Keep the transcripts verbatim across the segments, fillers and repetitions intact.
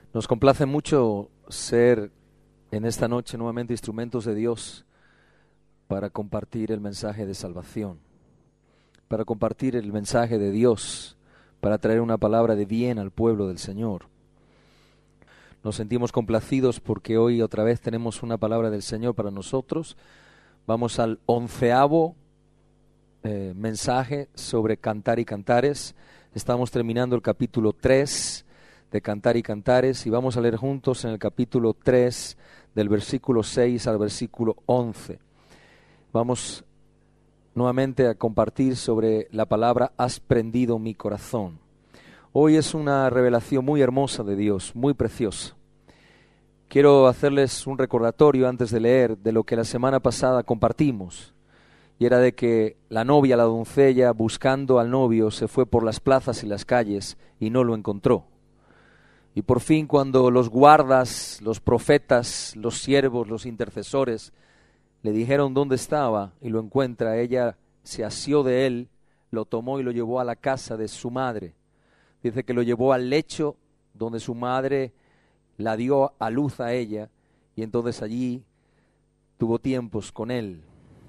Nos complace mucho ser en esta noche nuevamente instrumentos de Dios para compartir el mensaje de salvación, para compartir el mensaje de Dios, para traer una palabra de bien al pueblo del Señor. Nos sentimos complacidos porque hoy otra vez tenemos una palabra del Señor para nosotros. Vamos al onceavo eh, mensaje sobre Cantar y Cantares. Estamos terminando el capítulo tres de Cantar y Cantares y vamos a leer juntos en el capítulo tres del versículo seis al versículo once. Vamos nuevamente a compartir sobre la palabra "has prendido mi corazón". Hoy es una revelación muy hermosa de Dios, muy preciosa. Quiero hacerles un recordatorio antes de leer de lo que la semana pasada compartimos, y era de que la novia, la doncella, buscando al novio, se fue por las plazas y las calles y no lo encontró. Y por fin, cuando los guardas, los profetas, los siervos, los intercesores le dijeron dónde estaba y lo encuentra, ella se asió de él, lo tomó y lo llevó a la casa de su madre. Dice que lo llevó al lecho donde su madre la dio a luz a ella, y entonces allí tuvo tiempos con él.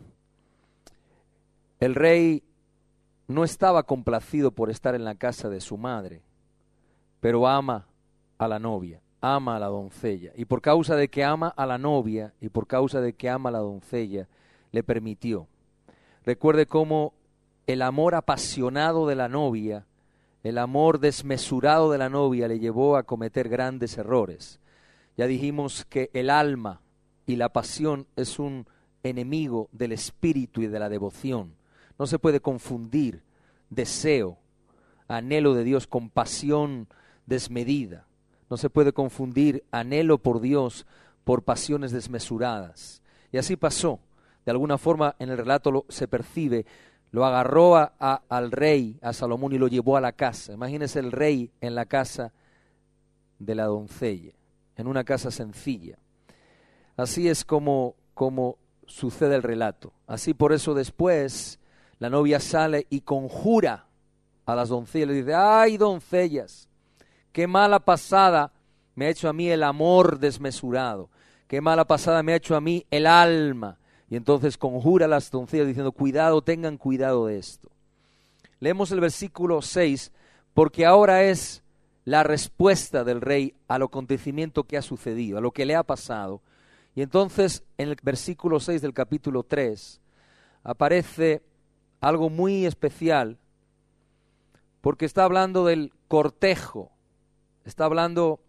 El rey no estaba complacido por estar en la casa de su madre, pero ama a la novia, ama a la doncella, y por causa de que ama a la novia y por causa de que ama a la doncella, le permitió. Recuerde cómo el amor apasionado de la novia, el amor desmesurado de la novia le llevó a cometer grandes errores. Ya dijimos que el alma y la pasión es un enemigo del espíritu y de la devoción. No se puede confundir deseo, anhelo de Dios con pasión desmedida. No se puede confundir anhelo por Dios por pasiones desmesuradas. Y así pasó. De alguna forma en el relato lo, se percibe. Lo agarró a, a, al rey, a Salomón, y lo llevó a la casa. Imagínese el rey en la casa de la doncella, en una casa sencilla. Así es como, como sucede el relato. Así por eso después la novia sale y conjura a las doncellas. Le dice: ¡ay, doncellas! ¡Qué mala pasada me ha hecho a mí el amor desmesurado! ¡Qué mala pasada me ha hecho a mí el alma! Y entonces conjura a las doncellas diciendo: cuidado, tengan cuidado de esto. Leemos el versículo seis, porque ahora es la respuesta del rey al acontecimiento que ha sucedido, a lo que le ha pasado. Y entonces en el versículo seis del capítulo tres aparece algo muy especial, porque está hablando del cortejo, está hablando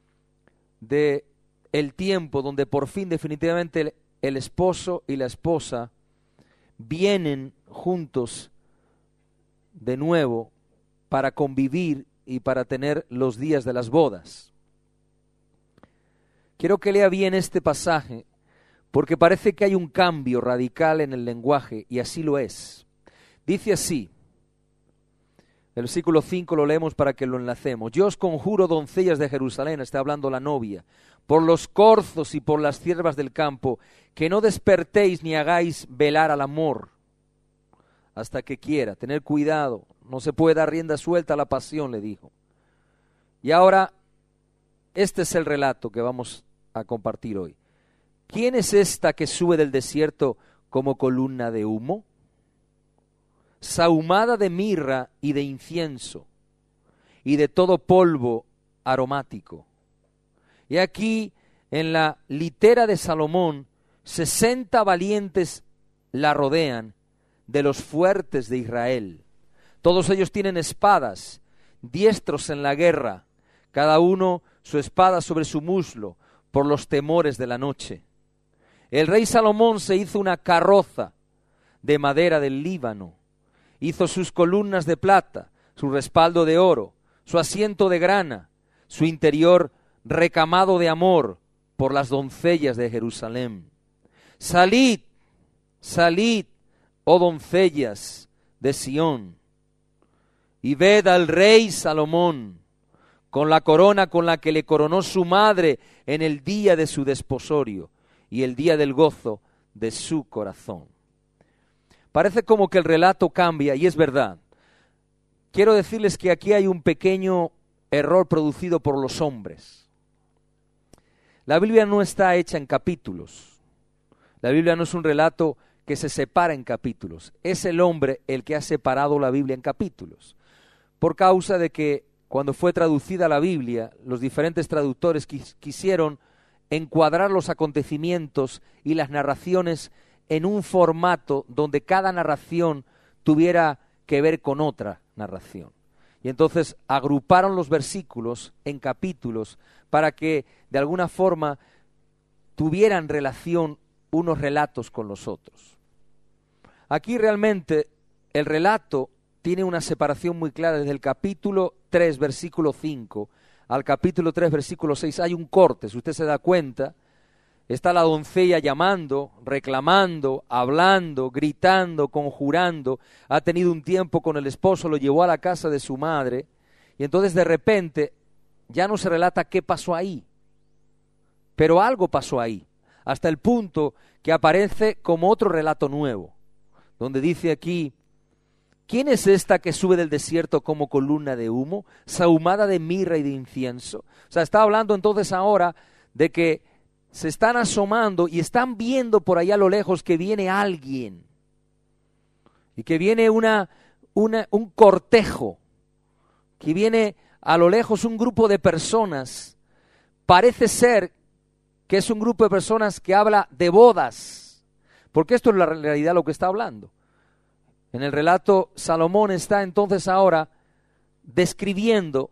de el tiempo donde por fin definitivamente el El esposo y la esposa vienen juntos de nuevo para convivir y para tener los días de las bodas. Quiero que lea bien este pasaje porque parece que hay un cambio radical en el lenguaje, y así lo es. Dice así, el versículo cinco lo leemos para que lo enlacemos. Yo os conjuro, doncellas de Jerusalén, está hablando la novia, por los corzos y por las ciervas del campo, que no despertéis ni hagáis velar al amor hasta que quiera. Tener cuidado, no se puede dar rienda suelta a la pasión, le dijo. Y ahora, este es el relato que vamos a compartir hoy. ¿Quién es esta que sube del desierto como columna de humo? Sahumada de mirra y de incienso y de todo polvo aromático. Y aquí en la litera de Salomón, sesenta valientes la rodean de los fuertes de Israel. Todos ellos tienen espadas, diestros en la guerra, cada uno su espada sobre su muslo, por los temores de la noche. El rey Salomón se hizo una carroza de madera del Líbano, hizo sus columnas de plata, su respaldo de oro, su asiento de grana, su interior recamado de amor por las doncellas de Jerusalén. Salid, salid, oh doncellas de Sión, y ved al rey Salomón con la corona con la que le coronó su madre en el día de su desposorio y el día del gozo de su corazón. Parece como que el relato cambia, y es verdad. Quiero decirles que aquí hay un pequeño error producido por los hombres. La Biblia no está hecha en capítulos. La Biblia no es un relato que se separa en capítulos. Es el hombre el que ha separado la Biblia en capítulos. Por causa de que cuando fue traducida la Biblia, los diferentes traductores quis- quisieron encuadrar los acontecimientos y las narraciones en un formato donde cada narración tuviera que ver con otra narración. Y entonces agruparon los versículos en capítulos para que de alguna forma tuvieran relación unos relatos con los otros. Aquí realmente el relato tiene una separación muy clara. Desde el capítulo tres, versículo cinco, al capítulo tres, versículo seis, hay un corte. Si usted se da cuenta, está la doncella llamando, reclamando, hablando, gritando, conjurando. Ha tenido un tiempo con el esposo, lo llevó a la casa de su madre, y entonces de repente ya no se relata qué pasó ahí, pero algo pasó ahí, hasta el punto que aparece como otro relato nuevo, donde dice aquí: ¿quién es esta que sube del desierto como columna de humo, sahumada de mirra y de incienso? O sea, está hablando entonces ahora de que se están asomando y están viendo por allá a lo lejos que viene alguien, y que viene una, una, un cortejo, que viene a lo lejos un grupo de personas. Parece ser que es un grupo de personas que habla de bodas, porque esto es la realidad lo que está hablando. En el relato, Salomón está entonces ahora describiendo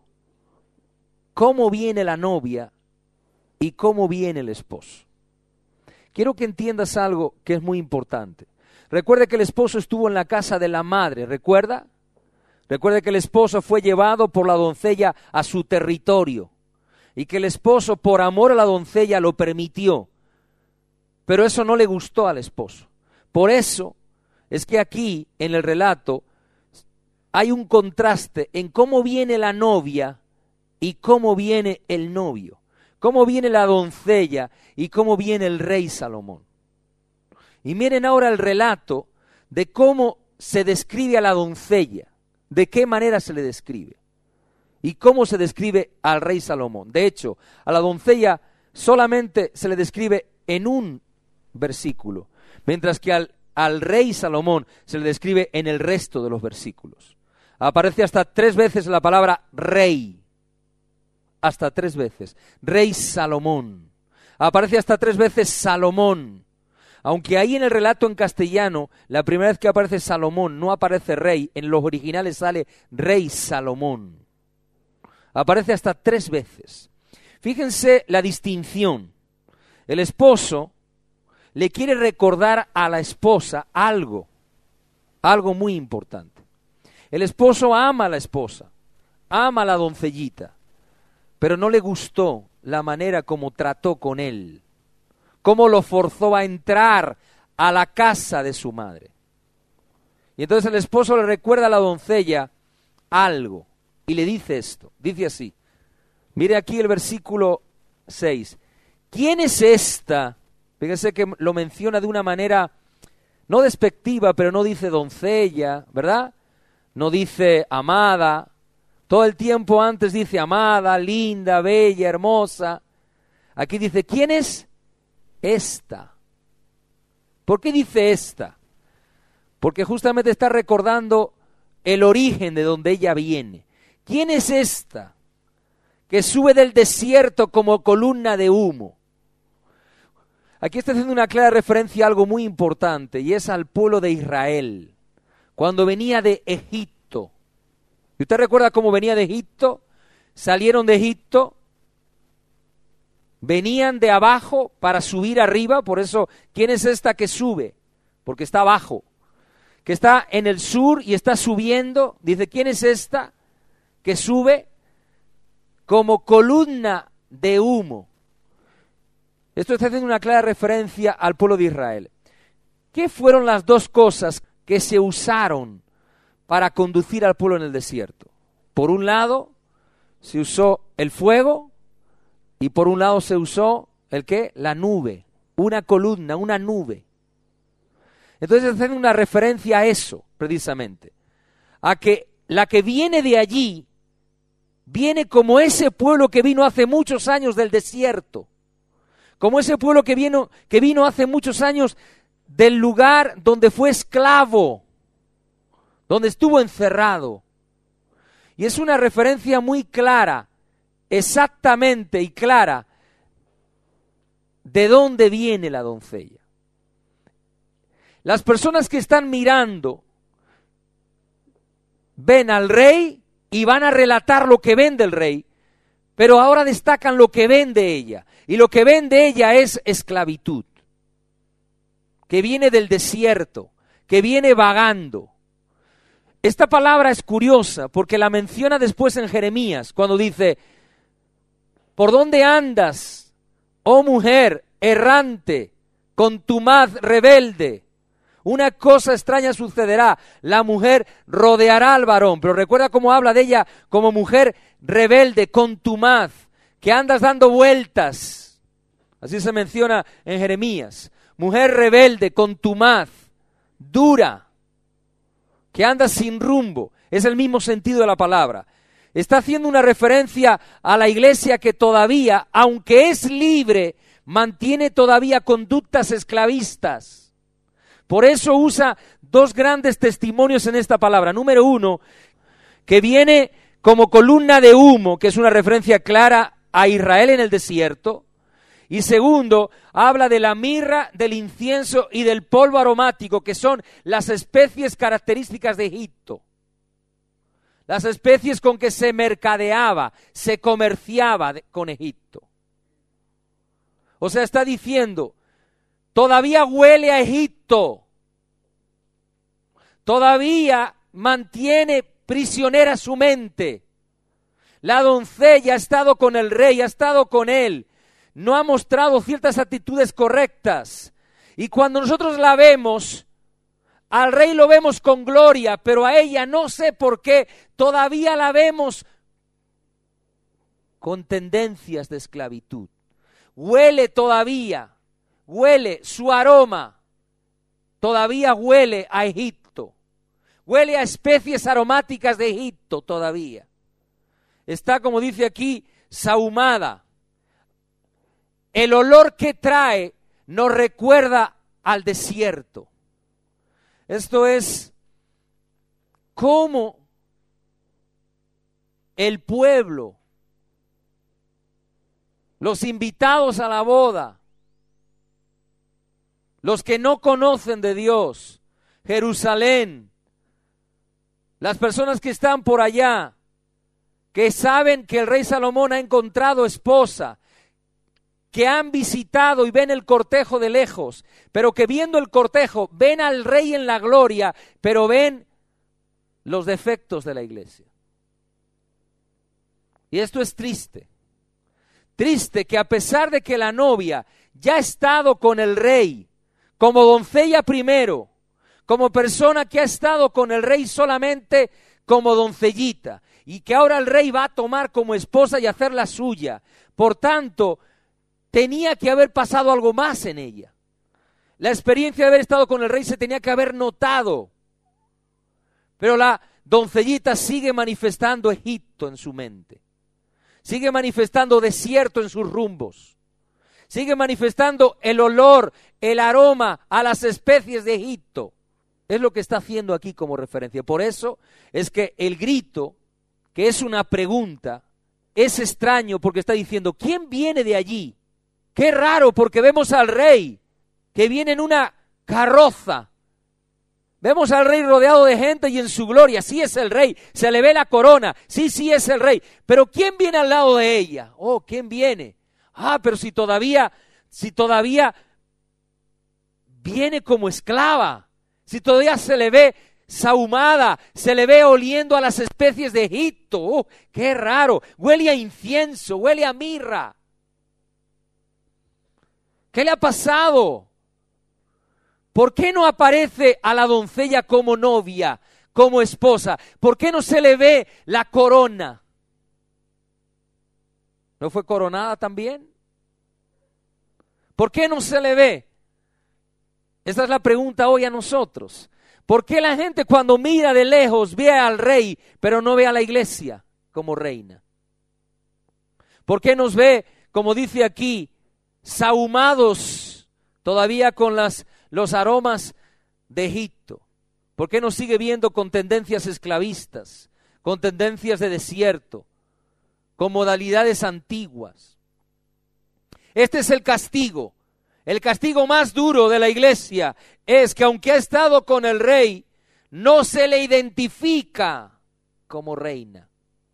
cómo viene la novia y cómo viene el esposo. Quiero que entiendas algo que es muy importante. Recuerde que el esposo estuvo en la casa de la madre, ¿recuerda? Recuerde que el esposo fue llevado por la doncella a su territorio y que el esposo, por amor a la doncella, lo permitió. Pero eso no le gustó al esposo. Por eso es que aquí, en el relato, hay un contraste en cómo viene la novia y cómo viene el novio. Cómo viene la doncella y cómo viene el rey Salomón. Y miren ahora el relato de cómo se describe a la doncella, de qué manera se le describe y cómo se describe al rey Salomón. De hecho, a la doncella solamente se le describe en un versículo, mientras que al, al rey Salomón se le describe en el resto de los versículos. Aparece hasta tres veces la palabra rey. Hasta tres veces. Rey Salomón. Aparece hasta tres veces Salomón. Aunque ahí en el relato en castellano, la primera vez que aparece Salomón no aparece rey, en los originales sale rey Salomón. Aparece hasta tres veces. Fíjense la distinción. El esposo le quiere recordar a la esposa algo, algo muy importante. El esposo ama a la esposa, ama a la doncellita, pero no le gustó la manera como trató con él, cómo lo forzó a entrar a la casa de su madre. Y entonces el esposo le recuerda a la doncella algo y le dice esto, dice así, mire aquí el versículo seis, ¿quién es esta? Fíjense que lo menciona de una manera no despectiva, pero no dice doncella, ¿verdad? No dice amada. Todo el tiempo antes dice amada, linda, bella, hermosa. Aquí dice, ¿quién es esta? ¿Por qué dice esta? Porque justamente está recordando el origen de donde ella viene. ¿Quién es esta que sube del desierto como columna de humo? Aquí está haciendo una clara referencia a algo muy importante, y es al pueblo de Israel, cuando venía de Egipto. ¿Y usted recuerda cómo venía de Egipto? Salieron de Egipto, venían de abajo para subir arriba, por eso, ¿quién es esta que sube? Porque está abajo. Que está en el sur y está subiendo, dice, ¿quién es esta que sube? Como columna de humo. Esto está haciendo una clara referencia al pueblo de Israel. ¿Qué fueron las dos cosas que se usaron para conducir al pueblo en el desierto? Por un lado, se usó el fuego, y por un lado se usó, ¿el qué? La nube, una columna, una nube. Entonces hacen una referencia a eso, precisamente, a que la que viene de allí, viene como ese pueblo que vino hace muchos años del desierto, como ese pueblo que vino, que vino hace muchos años del lugar donde fue esclavo, donde estuvo encerrado. Y es una referencia muy clara, exactamente y clara, de dónde viene la doncella. Las personas que están mirando ven al rey y van a relatar lo que ven del rey, pero ahora destacan lo que ven de ella. Y lo que ven de ella es esclavitud, que viene del desierto, que viene vagando. Esta palabra es curiosa porque la menciona después en Jeremías, cuando dice: ¿por dónde andas, oh mujer errante, contumaz rebelde? Una cosa extraña sucederá, la mujer rodeará al varón. Pero recuerda cómo habla de ella como mujer rebelde, contumaz, que andas dando vueltas. Así se menciona en Jeremías. Mujer rebelde, contumaz, dura, que anda sin rumbo. Es el mismo sentido de la palabra. Está haciendo una referencia a la iglesia que todavía, aunque es libre, mantiene todavía conductas esclavistas. Por eso usa dos grandes testimonios en esta palabra. Número uno, que viene como columna de humo, que es una referencia clara a Israel en el desierto. Y segundo, habla de la mirra, del incienso y del polvo aromático, que son las especies características de Egipto. Las especies con que se mercadeaba, se comerciaba de, con Egipto. O sea, está diciendo, todavía huele a Egipto. Todavía mantiene prisionera su mente. La doncella ha estado con el rey, ha estado con él. No ha mostrado ciertas actitudes correctas. Y cuando nosotros la vemos, al rey lo vemos con gloria, pero a ella no sé por qué, todavía la vemos con tendencias de esclavitud. Huele todavía, huele su aroma, todavía huele a Egipto. Huele a especies aromáticas de Egipto todavía. Está, como dice aquí, sahumada. El olor que trae nos recuerda al desierto. Esto es como el pueblo, los invitados a la boda, los que no conocen de Dios, Jerusalén, las personas que están por allá, que saben que el rey Salomón ha encontrado esposa, que han visitado y ven el cortejo de lejos, pero que viendo el cortejo ven al rey en la gloria, pero ven los defectos de la iglesia. Y esto es triste. Triste que a pesar de que la novia ya ha estado con el rey, como doncella primero, como persona que ha estado con el rey solamente como doncellita, y que ahora el rey va a tomar como esposa y hacerla suya. Por tanto, tenía que haber pasado algo más en ella. La experiencia de haber estado con el rey se tenía que haber notado. Pero la doncellita sigue manifestando Egipto en su mente. Sigue manifestando desierto en sus rumbos. Sigue manifestando el olor, el aroma a las especies de Egipto. Es lo que está haciendo aquí como referencia. Por eso es que el grito, que es una pregunta, es extraño porque está diciendo, ¿quién viene de allí? Qué raro, porque vemos al rey que viene en una carroza. Vemos al rey rodeado de gente y en su gloria. Sí es el rey, se le ve la corona. Sí, sí es el rey. Pero ¿quién viene al lado de ella? Oh, ¿quién viene? Ah, pero si todavía, si todavía viene como esclava. Si todavía se le ve sahumada, se le ve oliendo a las especies de Egipto. Oh, qué raro. Huele a incienso, huele a mirra. ¿Qué le ha pasado? ¿Por qué no aparece a la doncella como novia, como esposa? ¿Por qué no se le ve la corona? ¿No fue coronada también? ¿Por qué no se le ve? Esa es la pregunta hoy a nosotros. ¿Por qué la gente cuando mira de lejos ve al rey, pero no ve a la iglesia como reina? ¿Por qué nos ve, como dice aquí, sahumados todavía con las, los aromas de Egipto? ¿Por qué nos sigue viendo con tendencias esclavistas, con tendencias de desierto, con modalidades antiguas? Este es el castigo. El castigo más duro de la iglesia es que aunque ha estado con el rey, no se le identifica como reina.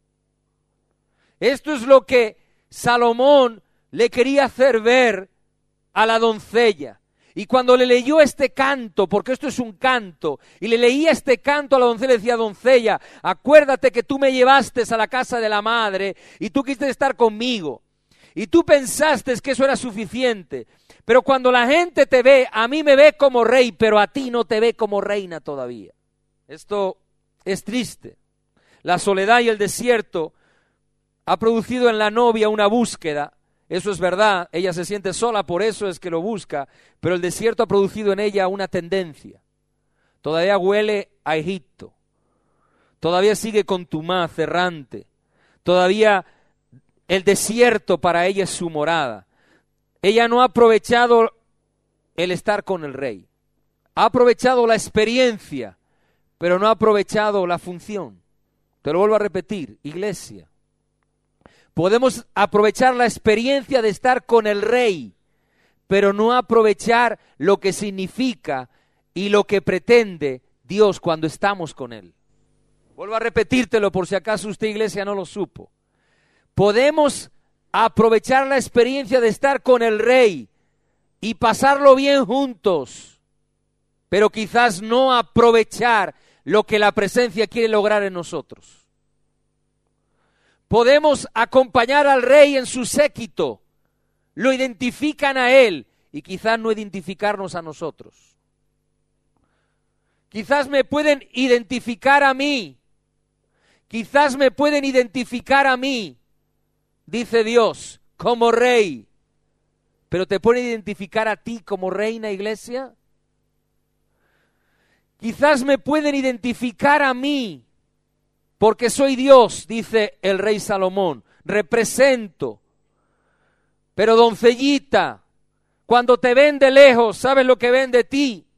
Esto es lo que Salomón le quería hacer ver a la doncella. Y cuando le leyó este canto, porque esto es un canto, y le leía este canto a la doncella, le decía: doncella, acuérdate que tú me llevaste a la casa de la madre y tú quisiste estar conmigo. Y tú pensaste que eso era suficiente. Pero cuando la gente te ve, a mí me ve como rey, pero a ti no te ve como reina todavía. Esto es triste. La soledad y el desierto ha producido en la novia una búsqueda. Eso es verdad, ella se siente sola, por eso es que lo busca, pero el desierto ha producido en ella una tendencia. Todavía huele a Egipto, todavía sigue contumaz, errante, todavía el desierto para ella es su morada. Ella no ha aprovechado el estar con el rey, ha aprovechado la experiencia, pero no ha aprovechado la función. Te lo vuelvo a repetir, iglesia. Podemos aprovechar la experiencia de estar con el rey, pero no aprovechar lo que significa y lo que pretende Dios cuando estamos con él. Vuelvo a repetírtelo por si acaso usted, iglesia, no lo supo. Podemos aprovechar la experiencia de estar con el rey y pasarlo bien juntos, pero quizás no aprovechar lo que la presencia quiere lograr en nosotros. Podemos acompañar al rey en su séquito, lo identifican a él y quizás no identificarnos a nosotros. Quizás me pueden identificar a mí, quizás me pueden identificar a mí, dice Dios, como rey, pero ¿te pueden identificar a ti como reina, iglesia? Quizás me pueden identificar a mí, porque soy Dios, dice el rey Salomón, represento. Pero doncellita, cuando te ven de lejos, ¿sabes lo que ven de ti?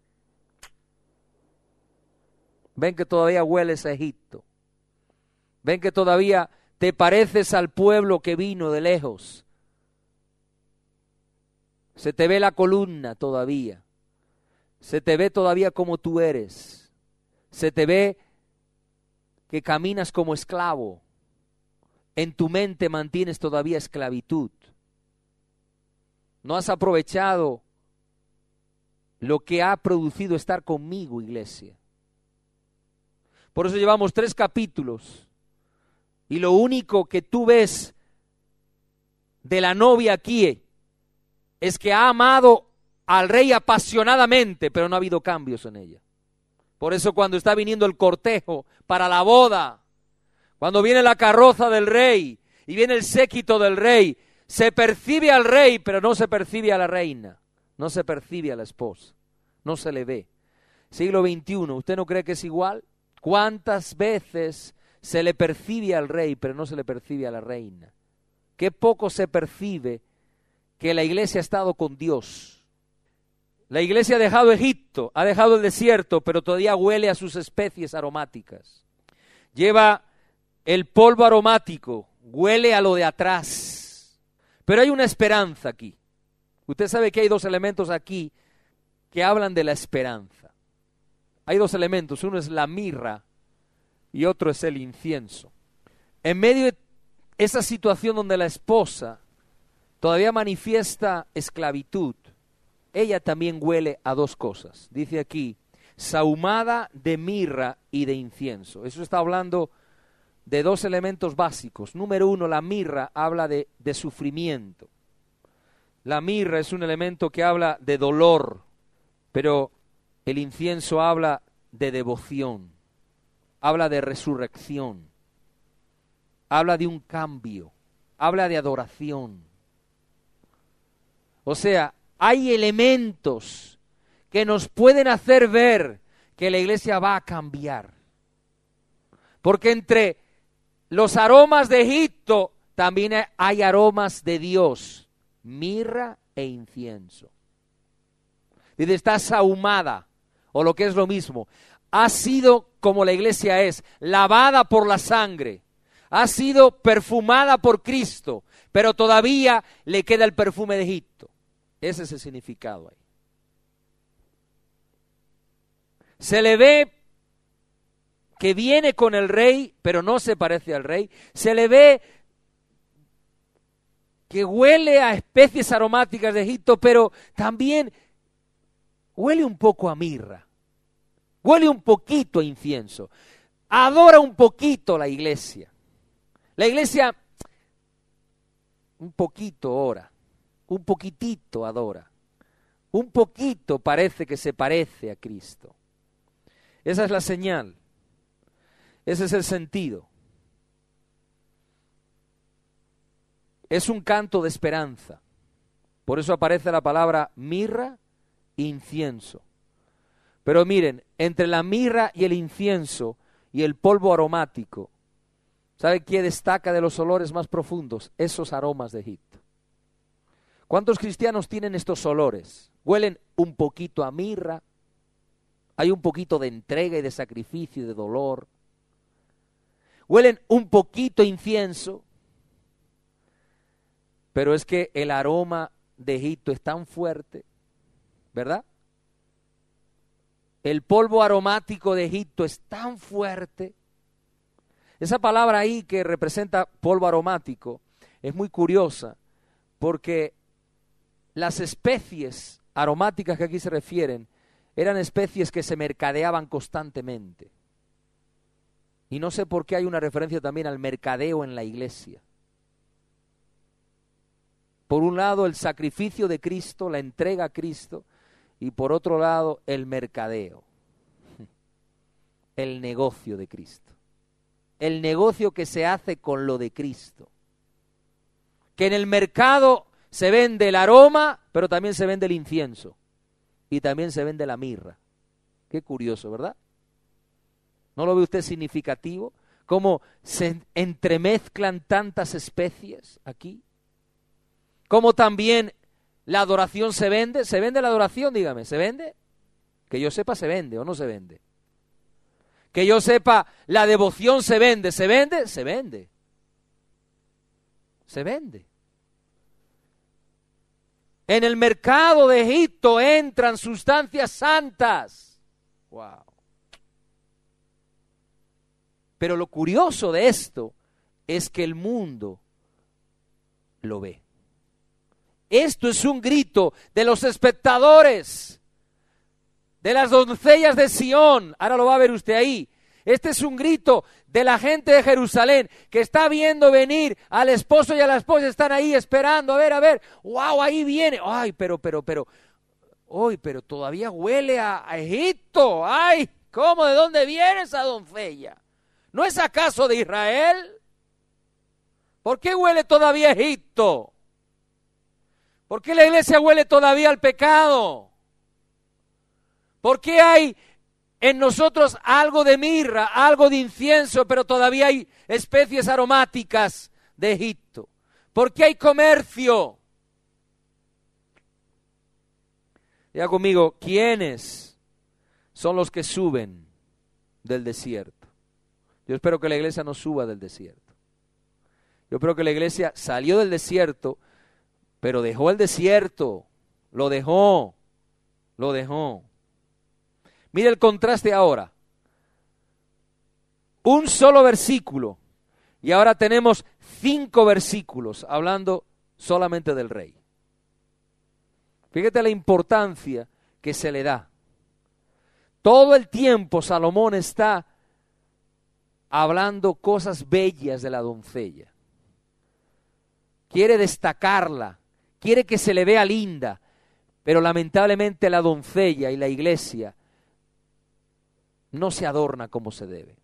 Ven que todavía hueles a Egipto. Ven que todavía te pareces al pueblo que vino de lejos. Se te ve la columna todavía. Se te ve todavía como tú eres. Se te ve que caminas como esclavo, en tu mente mantienes todavía esclavitud. No has aprovechado lo que ha producido estar conmigo, iglesia. Por eso llevamos tres capítulos y lo único que tú ves de la novia aquí es que ha amado al rey apasionadamente, pero no ha habido cambios en ella. Por eso cuando está viniendo el cortejo para la boda, cuando viene la carroza del rey y viene el séquito del rey, se percibe al rey, pero no se percibe a la reina, no se percibe a la esposa, no se le ve. Siglo veintiuno, ¿usted no cree que es igual? ¿Cuántas veces se le percibe al rey, pero no se le percibe a la reina? Qué poco se percibe que la iglesia ha estado con Dios. La iglesia ha dejado Egipto, ha dejado el desierto, pero todavía huele a sus especies aromáticas. Lleva el polvo aromático, huele a lo de atrás. Pero hay una esperanza aquí. Usted sabe que hay dos elementos aquí que hablan de la esperanza. Hay dos elementos, uno es la mirra y otro es el incienso. En medio de esa situación donde la esposa todavía manifiesta esclavitud, ella también huele a dos cosas. Dice aquí, sahumada de mirra y de incienso. Eso está hablando de dos elementos básicos. Número uno, la mirra habla de, de sufrimiento. La mirra es un elemento que habla de dolor, pero el incienso habla de devoción, habla de resurrección, habla de un cambio, habla de adoración. O sea, hay elementos que nos pueden hacer ver que la iglesia va a cambiar. Porque entre los aromas de Egipto también hay aromas de Dios. mirra e incienso. Dice, está sahumada, o lo que es lo mismo, ha sido como la iglesia es, lavada por la sangre, ha sido perfumada por Cristo, pero todavía le queda el perfume de Egipto. Ese es el significado ahí. Se le ve que viene con el rey, pero no se parece al rey. Se le ve que huele a especies aromáticas de Egipto, pero también huele un poco a mirra. Huele un poquito a incienso. Adora un poquito la iglesia. La iglesia un poquito ora, un poquitito adora, un poquito parece que se parece a Cristo. Esa es la señal. Ese es el sentido. Es un canto de esperanza. Por eso aparece la palabra mirra e incienso. Pero miren, entre la mirra y el incienso y el polvo aromático, ¿sabe qué destaca de los olores más profundos? Esos aromas de Egipto. ¿Cuántos cristianos tienen estos olores? Huelen un poquito a mirra, hay un poquito de entrega y de sacrificio y de dolor. Huelen un poquito a incienso, pero es que el aroma de Egipto es tan fuerte, ¿verdad? El polvo aromático de Egipto es tan fuerte. Esa palabra ahí que representa polvo aromático es muy curiosa, porque las especies aromáticas que aquí se refieren eran especies que se mercadeaban constantemente. Y no sé por qué hay una referencia también al mercadeo en la iglesia. Por un lado, el sacrificio de Cristo, la entrega a Cristo, y por otro lado, el mercadeo, el negocio de Cristo. El negocio que se hace con lo de Cristo. Que en el mercado se vende el aroma, pero también se vende el incienso. Y también se vende la mirra. Qué curioso, ¿verdad? ¿No lo ve usted significativo? Cómo se entremezclan tantas especies aquí. Cómo también la adoración se vende. ¿Se vende la adoración? Dígame, ¿se vende? Que yo sepa, ¿se vende o no se vende? Que yo sepa, la devoción se vende. ¿Se vende? Se vende. Se vende. En el mercado de Egipto entran sustancias santas. Wow. Pero lo curioso de esto es que el mundo lo ve. Esto es un grito de los espectadores, de las doncellas de Sión. Ahora lo va a ver usted ahí. Este es un grito de la gente de Jerusalén que está viendo venir al esposo y a la esposa. Están ahí esperando, a ver, a ver. ¡Wow! Ahí viene. ¡Ay, pero, pero, pero! ¡Ay, pero todavía huele a, a Egipto! ¡Ay! ¿Cómo? ¿De dónde viene esa doncella? ¿No es acaso de Israel? ¿Por qué huele todavía a Egipto? ¿Por qué la iglesia huele todavía al pecado? ¿Por qué hay en nosotros algo de mirra, algo de incienso, pero todavía hay especies aromáticas de Egipto? ¿Por qué hay comercio? Diga conmigo, ¿quiénes son los que suben del desierto? Yo espero que la iglesia no suba del desierto. Yo espero que la iglesia salió del desierto, pero dejó el desierto, lo dejó, lo dejó. Mire el contraste ahora. Un solo versículo y ahora tenemos cinco versículos hablando solamente del rey. Fíjate la importancia que se le da. Todo el tiempo Salomón está hablando cosas bellas de la doncella. Quiere destacarla, quiere que se le vea linda, pero lamentablemente la doncella y la iglesia no se adorna como se debe.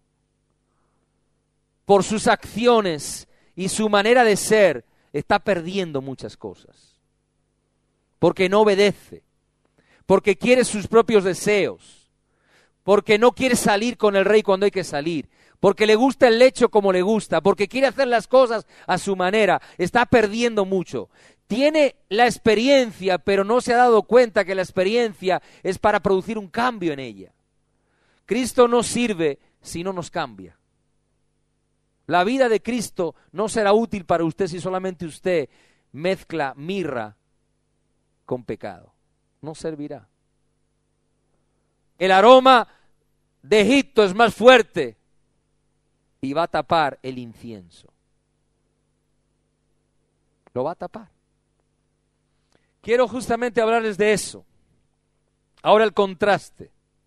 Por sus acciones y su manera de ser, está perdiendo muchas cosas. Porque no obedece, porque quiere sus propios deseos, porque no quiere salir con el rey cuando hay que salir, porque le gusta el lecho como le gusta, porque quiere hacer las cosas a su manera. Está perdiendo mucho. tiene la experiencia, pero no se ha dado cuenta que la experiencia es para producir un cambio en ella. Cristo no sirve si no nos cambia. La vida de Cristo no será útil para usted si solamente usted mezcla mirra con pecado. No servirá. El aroma de Egipto es más fuerte y va a tapar el incienso. Lo va a tapar. Quiero justamente hablarles de eso. Ahora el contraste.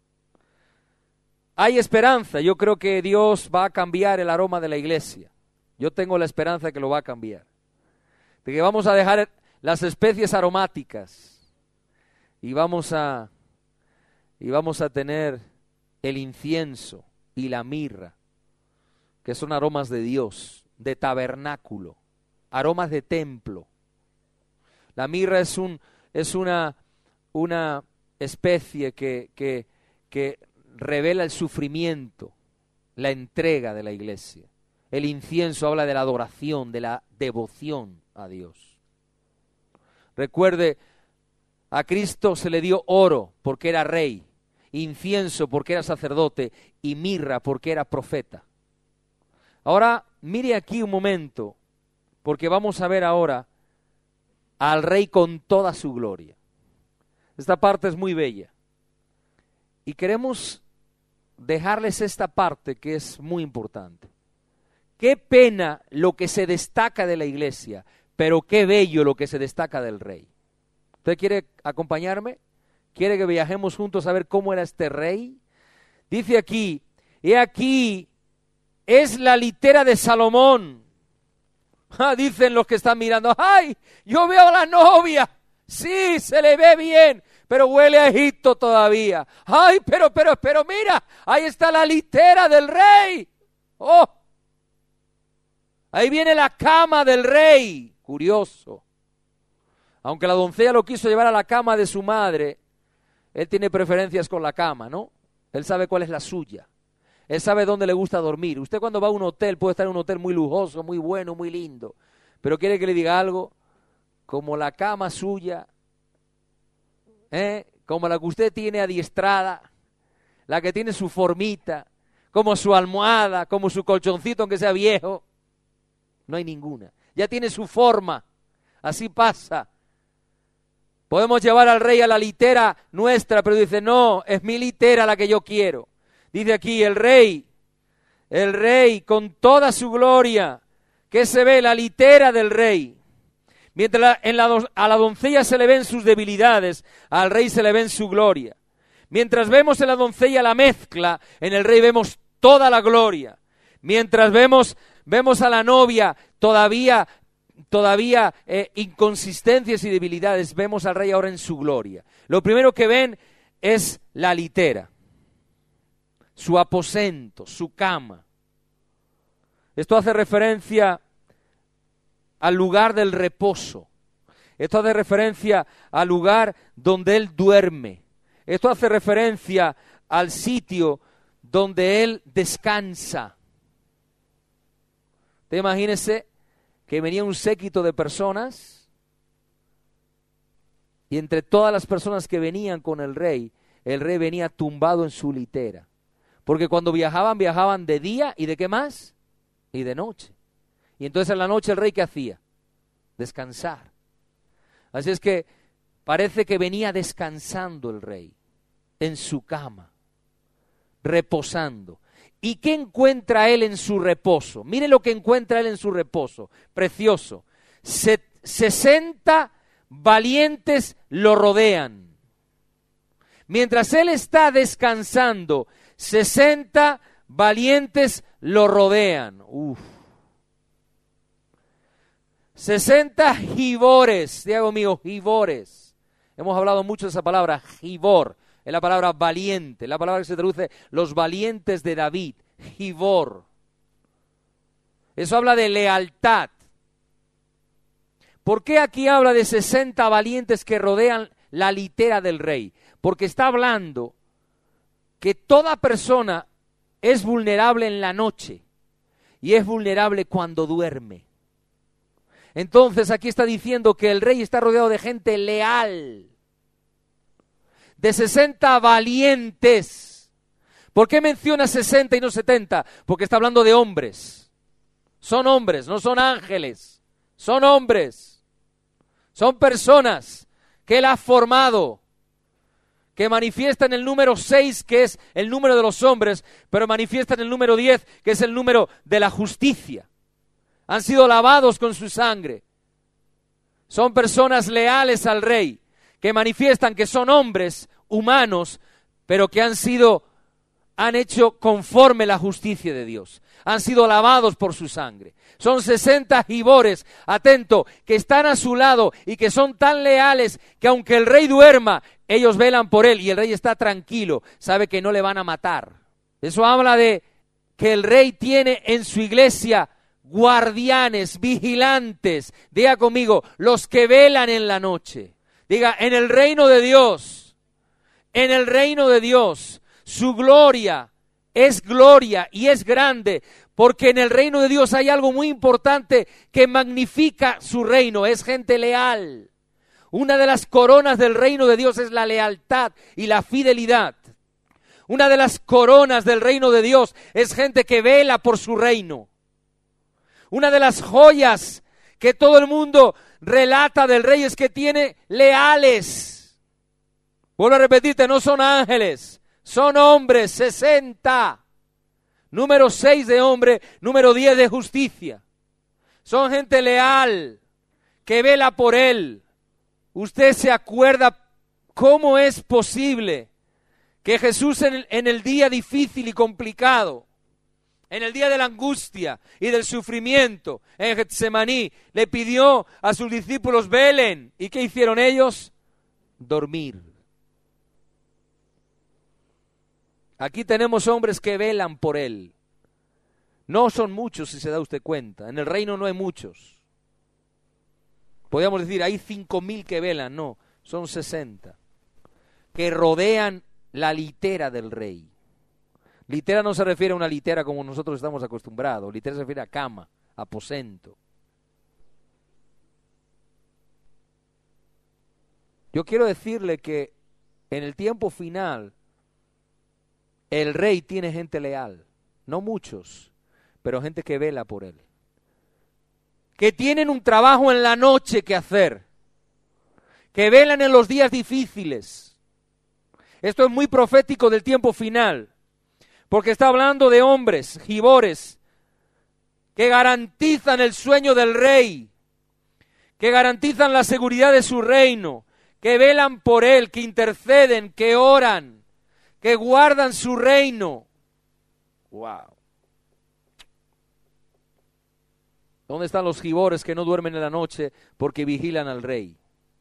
Hay esperanza. Yo creo que Dios va a cambiar el aroma de la iglesia. Yo tengo la esperanza de que lo va a cambiar. De que vamos a dejar las especies aromáticas y vamos a y vamos a tener el incienso y la mirra, que son aromas de Dios, de tabernáculo, aromas de templo. La mirra es un es una una especie que que que revela el sufrimiento, la entrega de la iglesia. El incienso habla de la adoración, de la devoción a Dios. Recuerde, a Cristo se le dio oro porque era rey, incienso porque era sacerdote y mirra porque era profeta. Ahora, mire aquí un momento, porque vamos a ver ahora al rey con toda su gloria. Esta parte es muy bella. Y queremos dejarles esta parte que es muy importante. Qué pena lo que se destaca de la iglesia, pero qué bello lo que se destaca del rey. ¿Usted quiere acompañarme? ¿Quiere que viajemos juntos a ver cómo era este rey? Dice aquí, he aquí, es la litera de Salomón. Ah, dicen los que están mirando, ¡ay! Yo veo a la novia. Sí, se le ve bien, pero huele a Egipto todavía. ¡Ay, pero, pero, pero mira! Ahí está la litera del rey. ¡Oh! Ahí viene la cama del rey. Curioso. Aunque la doncella lo quiso llevar a la cama de su madre, él tiene preferencias con la cama, ¿no? Él sabe cuál es la suya. Él sabe dónde le gusta dormir. Usted cuando va a un hotel puede estar en un hotel muy lujoso, muy bueno, muy lindo. Pero quiere que le diga algo, como la cama suya, ¿eh? Como la que usted tiene adiestrada, la que tiene su formita, como su almohada, como su colchoncito aunque sea viejo, no hay ninguna. Ya tiene su forma. Así pasa. Podemos llevar al rey a la litera nuestra, pero dice, no, es mi litera la que yo quiero. Dice aquí, el rey, el rey con toda su gloria, que se ve la litera del rey. Mientras la, en la, a la doncella se le ven sus debilidades, al rey se le ven su gloria. Mientras vemos en la doncella la mezcla, en el rey vemos toda la gloria. Mientras vemos, vemos a la novia todavía, todavía eh, inconsistencias y debilidades, vemos al rey ahora en su gloria. Lo primero que ven es la litera, su aposento, su cama. Esto hace referencia al lugar del reposo. Esto hace referencia al lugar donde él duerme. Esto hace referencia al sitio donde él descansa. Te imagínese que venía un séquito de personas y entre todas las personas que venían con el rey, el rey venía tumbado en su litera. Porque cuando viajaban, viajaban de día y de qué más? Y de noche. Y entonces en la noche el rey ¿qué hacía? Descansar. Así es que parece que venía descansando el rey en su cama, reposando. ¿Y qué encuentra él en su reposo? Mire lo que encuentra él en su reposo, precioso. Se, sesenta valientes lo rodean. Mientras él está descansando, sesenta valientes lo rodean. Uf. sesenta gibores, Diego mío, gibores. Hemos hablado mucho de esa palabra, gibor. Es la palabra valiente, la palabra que se traduce los valientes de David, gibor. Eso habla de lealtad. ¿Por qué aquí habla de sesenta valientes que rodean la litera del rey? Porque está hablando que toda persona es vulnerable en la noche y es vulnerable cuando duerme. Entonces aquí está diciendo que el rey está rodeado de gente leal, de sesenta valientes. ¿Por qué menciona sesenta y no setenta? Porque está hablando de hombres. Son hombres, no son ángeles. Son hombres. Son personas que él ha formado, que manifiestan el número seis, que es el número de los hombres, pero manifiestan el número diez, que es el número de la justicia. Han sido lavados con su sangre. Son personas leales al rey, que manifiestan que son hombres humanos, pero que han sido, han hecho conforme la justicia de Dios. Han sido lavados por su sangre. Son sesenta gibores, atento, que están a su lado y que son tan leales que aunque el rey duerma, ellos velan por él y el rey está tranquilo, sabe que no le van a matar. Eso habla de que el rey tiene en su iglesia guardianes, vigilantes. Diga conmigo, los que velan en la noche. Diga, en el reino de Dios, en el reino de Dios, su gloria es gloria y es grande, porque en el reino de Dios hay algo muy importante que magnifica su reino, es gente leal. Una de las coronas del reino de Dios es la lealtad y la fidelidad. Una de las coronas del reino de Dios es gente que vela por su reino. Una de las joyas que todo el mundo relata del rey es que tiene leales. Vuelvo a repetirte, no son ángeles, son hombres, sesenta. Número seis de hombre, número diez de justicia. Son gente leal, que vela por él. Usted se acuerda cómo es posible que Jesús en el, en el día difícil y complicado, en el día de la angustia y del sufrimiento, en Getsemaní, le pidió a sus discípulos, velen. ¿Y qué hicieron ellos? Dormir. Aquí tenemos hombres que velan por él. No son muchos, si se da usted cuenta. En el reino no hay muchos. Podríamos decir, hay cinco mil que velan. No, son sesenta. Que rodean la litera del rey. Litera no se refiere a una litera como nosotros estamos acostumbrados. Litera se refiere a cama, aposento. Yo quiero decirle que en el tiempo final, el rey tiene gente leal. No muchos, pero gente que vela por él. Que tienen un trabajo en la noche que hacer. Que velan en los días difíciles. Esto es muy profético del tiempo final. Porque está hablando de hombres, gibores, que garantizan el sueño del rey, que garantizan la seguridad de su reino, que velan por él, que interceden, que oran, que guardan su reino. ¡Wow! ¿Dónde están los gibores que no duermen en la noche porque vigilan al rey?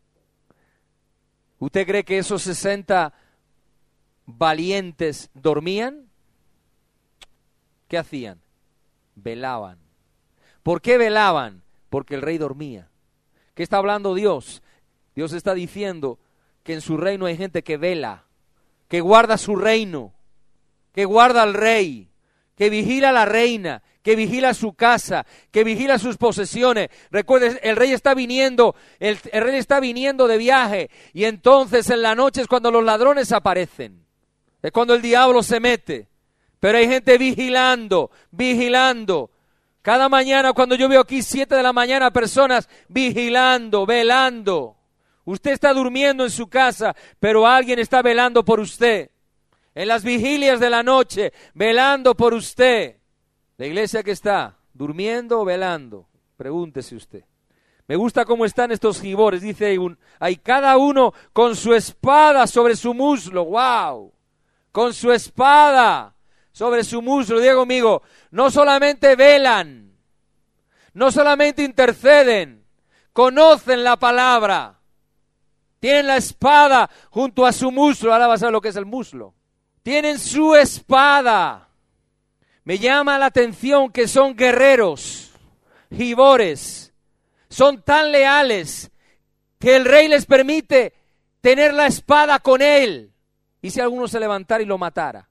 ¿Usted cree que esos sesenta valientes dormían? ¿Qué hacían? Velaban. ¿Por qué velaban? Porque el rey dormía. ¿Qué está hablando Dios? Dios está diciendo que en su reino hay gente que vela, que guarda su reino, que guarda al rey, que vigila a la reina, que vigila su casa, que vigila sus posesiones. Recuerde, el rey está viniendo, el, el rey está viniendo de viaje, y entonces en la noche es cuando los ladrones aparecen, es cuando el diablo se mete. Pero hay gente vigilando, vigilando. Cada mañana cuando yo veo aquí siete de la mañana, personas vigilando, velando. Usted está durmiendo en su casa, pero alguien está velando por usted. En las vigilias de la noche, velando por usted. La iglesia que está, durmiendo o velando, pregúntese usted. Me gusta cómo están estos gibores, dice hay, un, hay cada uno con su espada sobre su muslo, wow, con su espada sobre su muslo. Diga conmigo, no solamente velan, no solamente interceden, conocen la palabra, tienen la espada junto a su muslo. Ahora vas a ver lo que es el muslo. Tienen su espada. Me llama la atención que son guerreros, gibores, son tan leales que el rey les permite tener la espada con él. ¿Y si alguno se levantara y lo matara?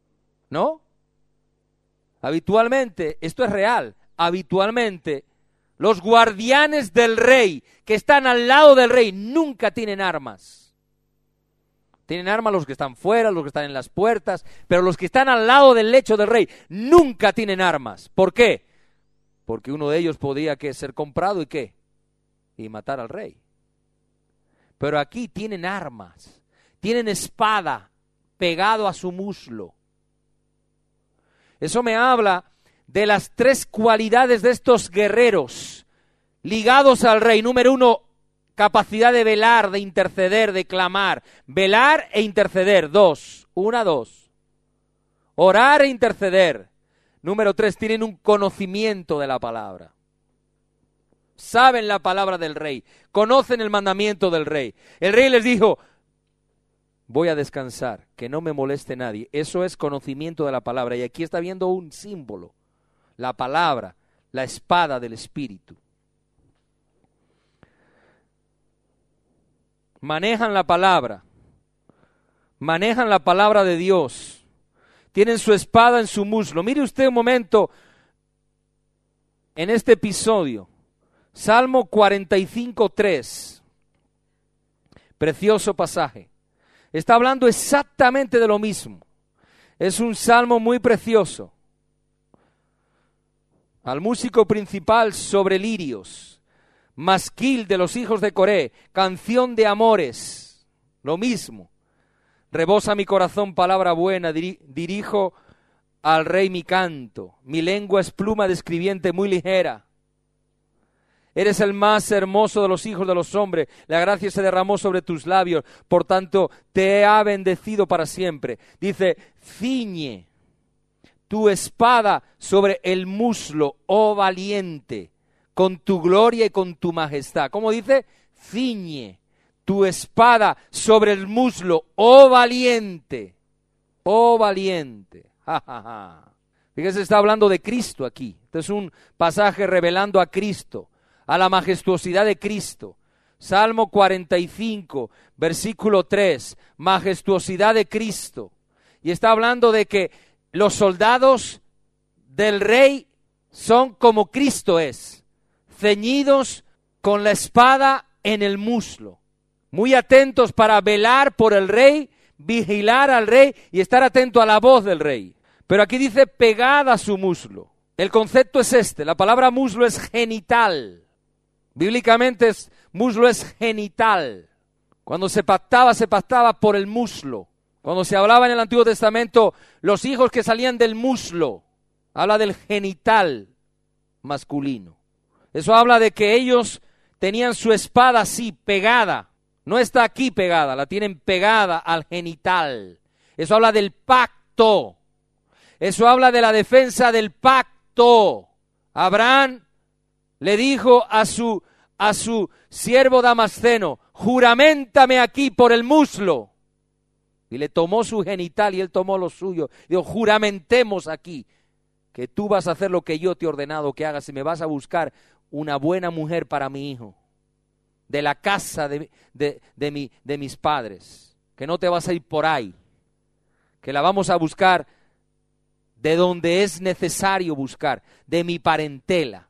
¿No? Habitualmente, esto es real, habitualmente Los guardianes del rey, que están al lado del rey, nunca tienen armas. Tienen armas los que están fuera, los que están en las puertas, pero los que están al lado del lecho del rey nunca tienen armas. ¿Por qué? Porque uno de ellos podía ¿qué? Ser comprado y ¿qué? Y matar al rey. Pero aquí tienen armas, tienen espada pegado a su muslo. Eso me habla de las tres cualidades de estos guerreros ligados al rey. Número uno, capacidad de velar, de interceder, de clamar. Velar e interceder. Dos, una, dos. Orar e interceder. Número tres, tienen un conocimiento de la palabra. Saben la palabra del rey, conocen el mandamiento del rey. El rey les dijo, voy a descansar, que no me moleste nadie. Eso es conocimiento de la palabra. Y aquí está viendo un símbolo, la palabra, la espada del Espíritu. Manejan la palabra, manejan la palabra de Dios. Tienen su espada en su muslo. Mire usted un momento en este episodio. Salmo cuarenta y cinco, tres. Precioso pasaje. Está hablando exactamente de lo mismo. Es un salmo muy precioso. Al músico principal sobre lirios, masquil de los hijos de Coré, canción de amores, lo mismo. Rebosa mi corazón palabra buena, diri- dirijo al rey mi canto, mi lengua es pluma de escribiente muy ligera. Eres el más hermoso de los hijos de los hombres, la gracia se derramó sobre tus labios, por tanto te ha bendecido para siempre. Dice, ciñe tu espada sobre el muslo, oh valiente, con tu gloria y con tu majestad. ¿Cómo dice? Ciñe tu espada sobre el muslo, oh valiente, oh valiente. Ja, ja, ja. Fíjese, está hablando de Cristo aquí. Este es un pasaje revelando a Cristo, a la majestuosidad de Cristo. Salmo cuarenta y cinco, versículo tres, majestuosidad de Cristo. Y está hablando de que los soldados del rey son como Cristo es, ceñidos con la espada en el muslo, muy atentos para velar por el rey, vigilar al rey y estar atento a la voz del rey. Pero aquí dice pegada a su muslo. El concepto es este, la palabra muslo es genital. Bíblicamente es, muslo es genital. Cuando se pactaba, se pactaba por el muslo. Cuando se hablaba en el Antiguo Testamento, los hijos que salían del muslo, habla del genital masculino. Eso habla de que ellos tenían su espada así, pegada. No está aquí pegada, la tienen pegada al genital. Eso habla del pacto. Eso habla de la defensa del pacto. Abraham le dijo a su, a su siervo Damasceno, juraméntame aquí por el muslo. Y le tomó su genital y él tomó lo suyo. Dijo, juramentemos aquí que tú vas a hacer lo que yo te he ordenado que hagas y me vas a buscar una buena mujer para mi hijo, de la casa de, de, de, mi, de mis padres, que no te vas a ir por ahí, que la vamos a buscar de donde es necesario buscar, de mi parentela.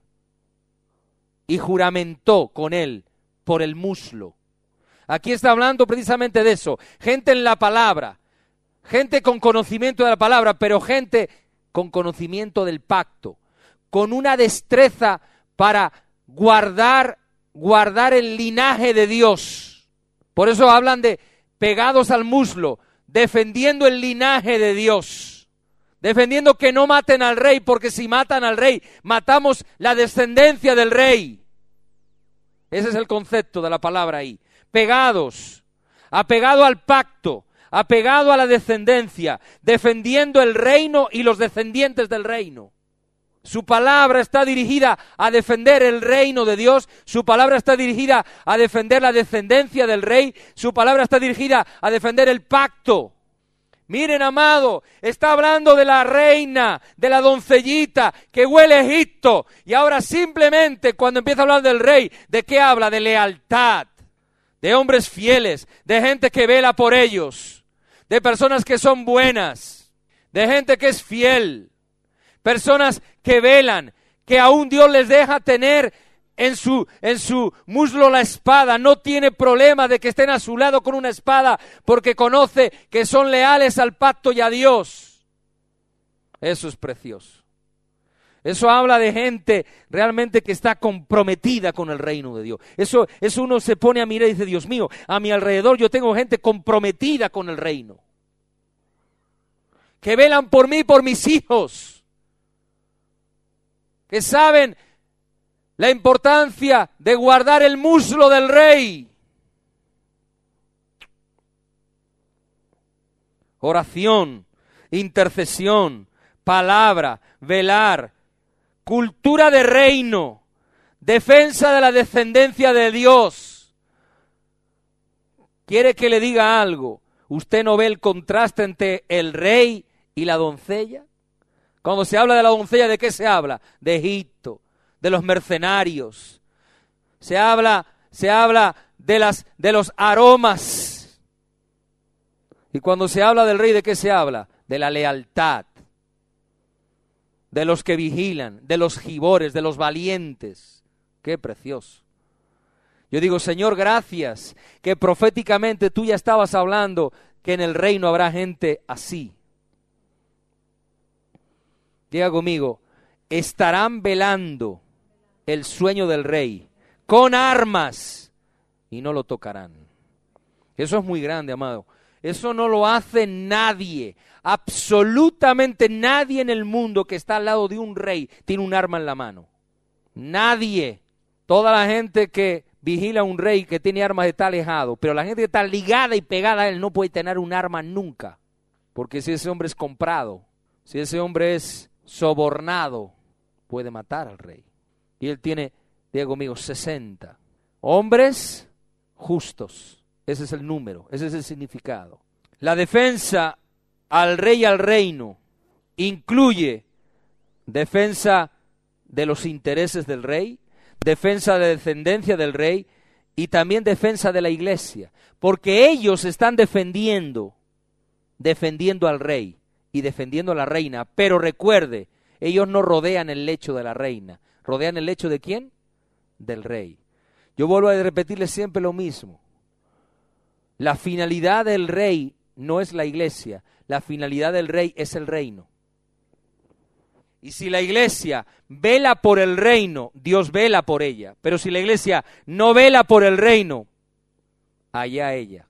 Y juramentó con él por el muslo. Aquí está hablando precisamente de eso. Gente en la palabra, gente con conocimiento de la palabra, pero gente con conocimiento del pacto, con una destreza para guardar, guardar el linaje de Dios. Por eso hablan de pegados al muslo, defendiendo el linaje de Dios, defendiendo que no maten al rey, porque si matan al rey, matamos la descendencia del rey. Ese es el concepto de la palabra ahí. Pegados, apegado al pacto, apegado a la descendencia, defendiendo el reino y los descendientes del reino. Su palabra está dirigida a defender el reino de Dios, su palabra está dirigida a defender la descendencia del rey, su palabra está dirigida a defender el pacto. Miren, amado, está hablando de la reina, de la doncellita que huele a Egipto. Y ahora simplemente cuando empieza a hablar del rey, ¿de qué habla? De lealtad, de hombres fieles, de gente que vela por ellos, de personas que son buenas, de gente que es fiel, personas que velan, que aún Dios les deja tener en su, en su muslo la espada, no tiene problema de que estén a su lado con una espada, porque conoce que son leales al pacto y a Dios. Eso es precioso. Eso habla de gente realmente que está comprometida con el reino de Dios. Eso, eso uno se pone a mirar y dice, Dios mío, a mi alrededor yo tengo gente comprometida con el reino. Que velan por mí y por mis hijos. Que saben la importancia de guardar el muslo del rey. Oración, intercesión, palabra, velar, cultura de reino, defensa de la descendencia de Dios. ¿Quiere que le diga algo? ¿Usted no ve el contraste entre el rey y la doncella? Cuando se habla de la doncella, ¿de qué se habla? De Egipto, de los mercenarios. Se habla, se habla de las, de los aromas. Y cuando se habla del rey, ¿de qué se habla? De la lealtad, de los que vigilan, de los gibores, de los valientes. ¡Qué precioso! Yo digo, Señor, gracias, que proféticamente tú ya estabas hablando que en el reino habrá gente así. Diga conmigo, estarán velando el sueño del rey con armas y no lo tocarán. Eso es muy grande, amado. Eso no lo hace nadie, absolutamente nadie en el mundo que está al lado de un rey tiene un arma en la mano. Nadie. Toda la gente que vigila a un rey que tiene armas está alejado, pero la gente que está ligada y pegada a él no puede tener un arma nunca, porque si ese hombre es comprado, si ese hombre es sobornado, puede matar al rey. Y él tiene, diga conmigo, sesenta hombres justos. Ese es el número, ese es el significado. La defensa al rey y al reino incluye defensa de los intereses del rey, defensa de la descendencia del rey y también defensa de la iglesia, porque ellos están defendiendo, defendiendo al rey y defendiendo a la reina, pero recuerde, ellos no rodean el lecho de la reina, rodean el lecho de ¿quién? Del rey. Yo vuelvo a repetirles siempre lo mismo. La finalidad del rey no es la iglesia, la finalidad del rey es el reino. Y si la iglesia vela por el reino, Dios vela por ella. Pero si la iglesia no vela por el reino, allá ella.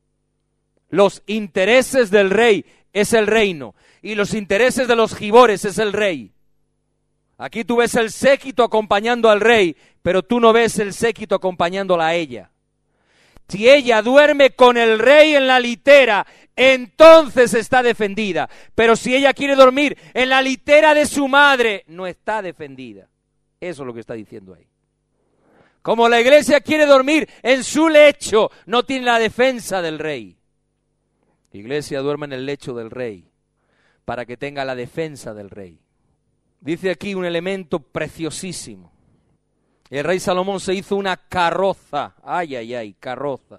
Los intereses del rey es el reino y los intereses de los gibores es el rey. Aquí tú ves el séquito acompañando al rey, pero tú no ves el séquito acompañándola a ella. Si ella duerme con el rey en la litera, entonces está defendida. Pero si ella quiere dormir en la litera de su madre, no está defendida. Eso es lo que está diciendo ahí. Como la iglesia quiere dormir en su lecho, no tiene la defensa del rey. La iglesia duerme en el lecho del rey para que tenga la defensa del rey. Dice aquí un elemento preciosísimo. El rey Salomón se hizo una carroza. Ay, ay, ay, carroza.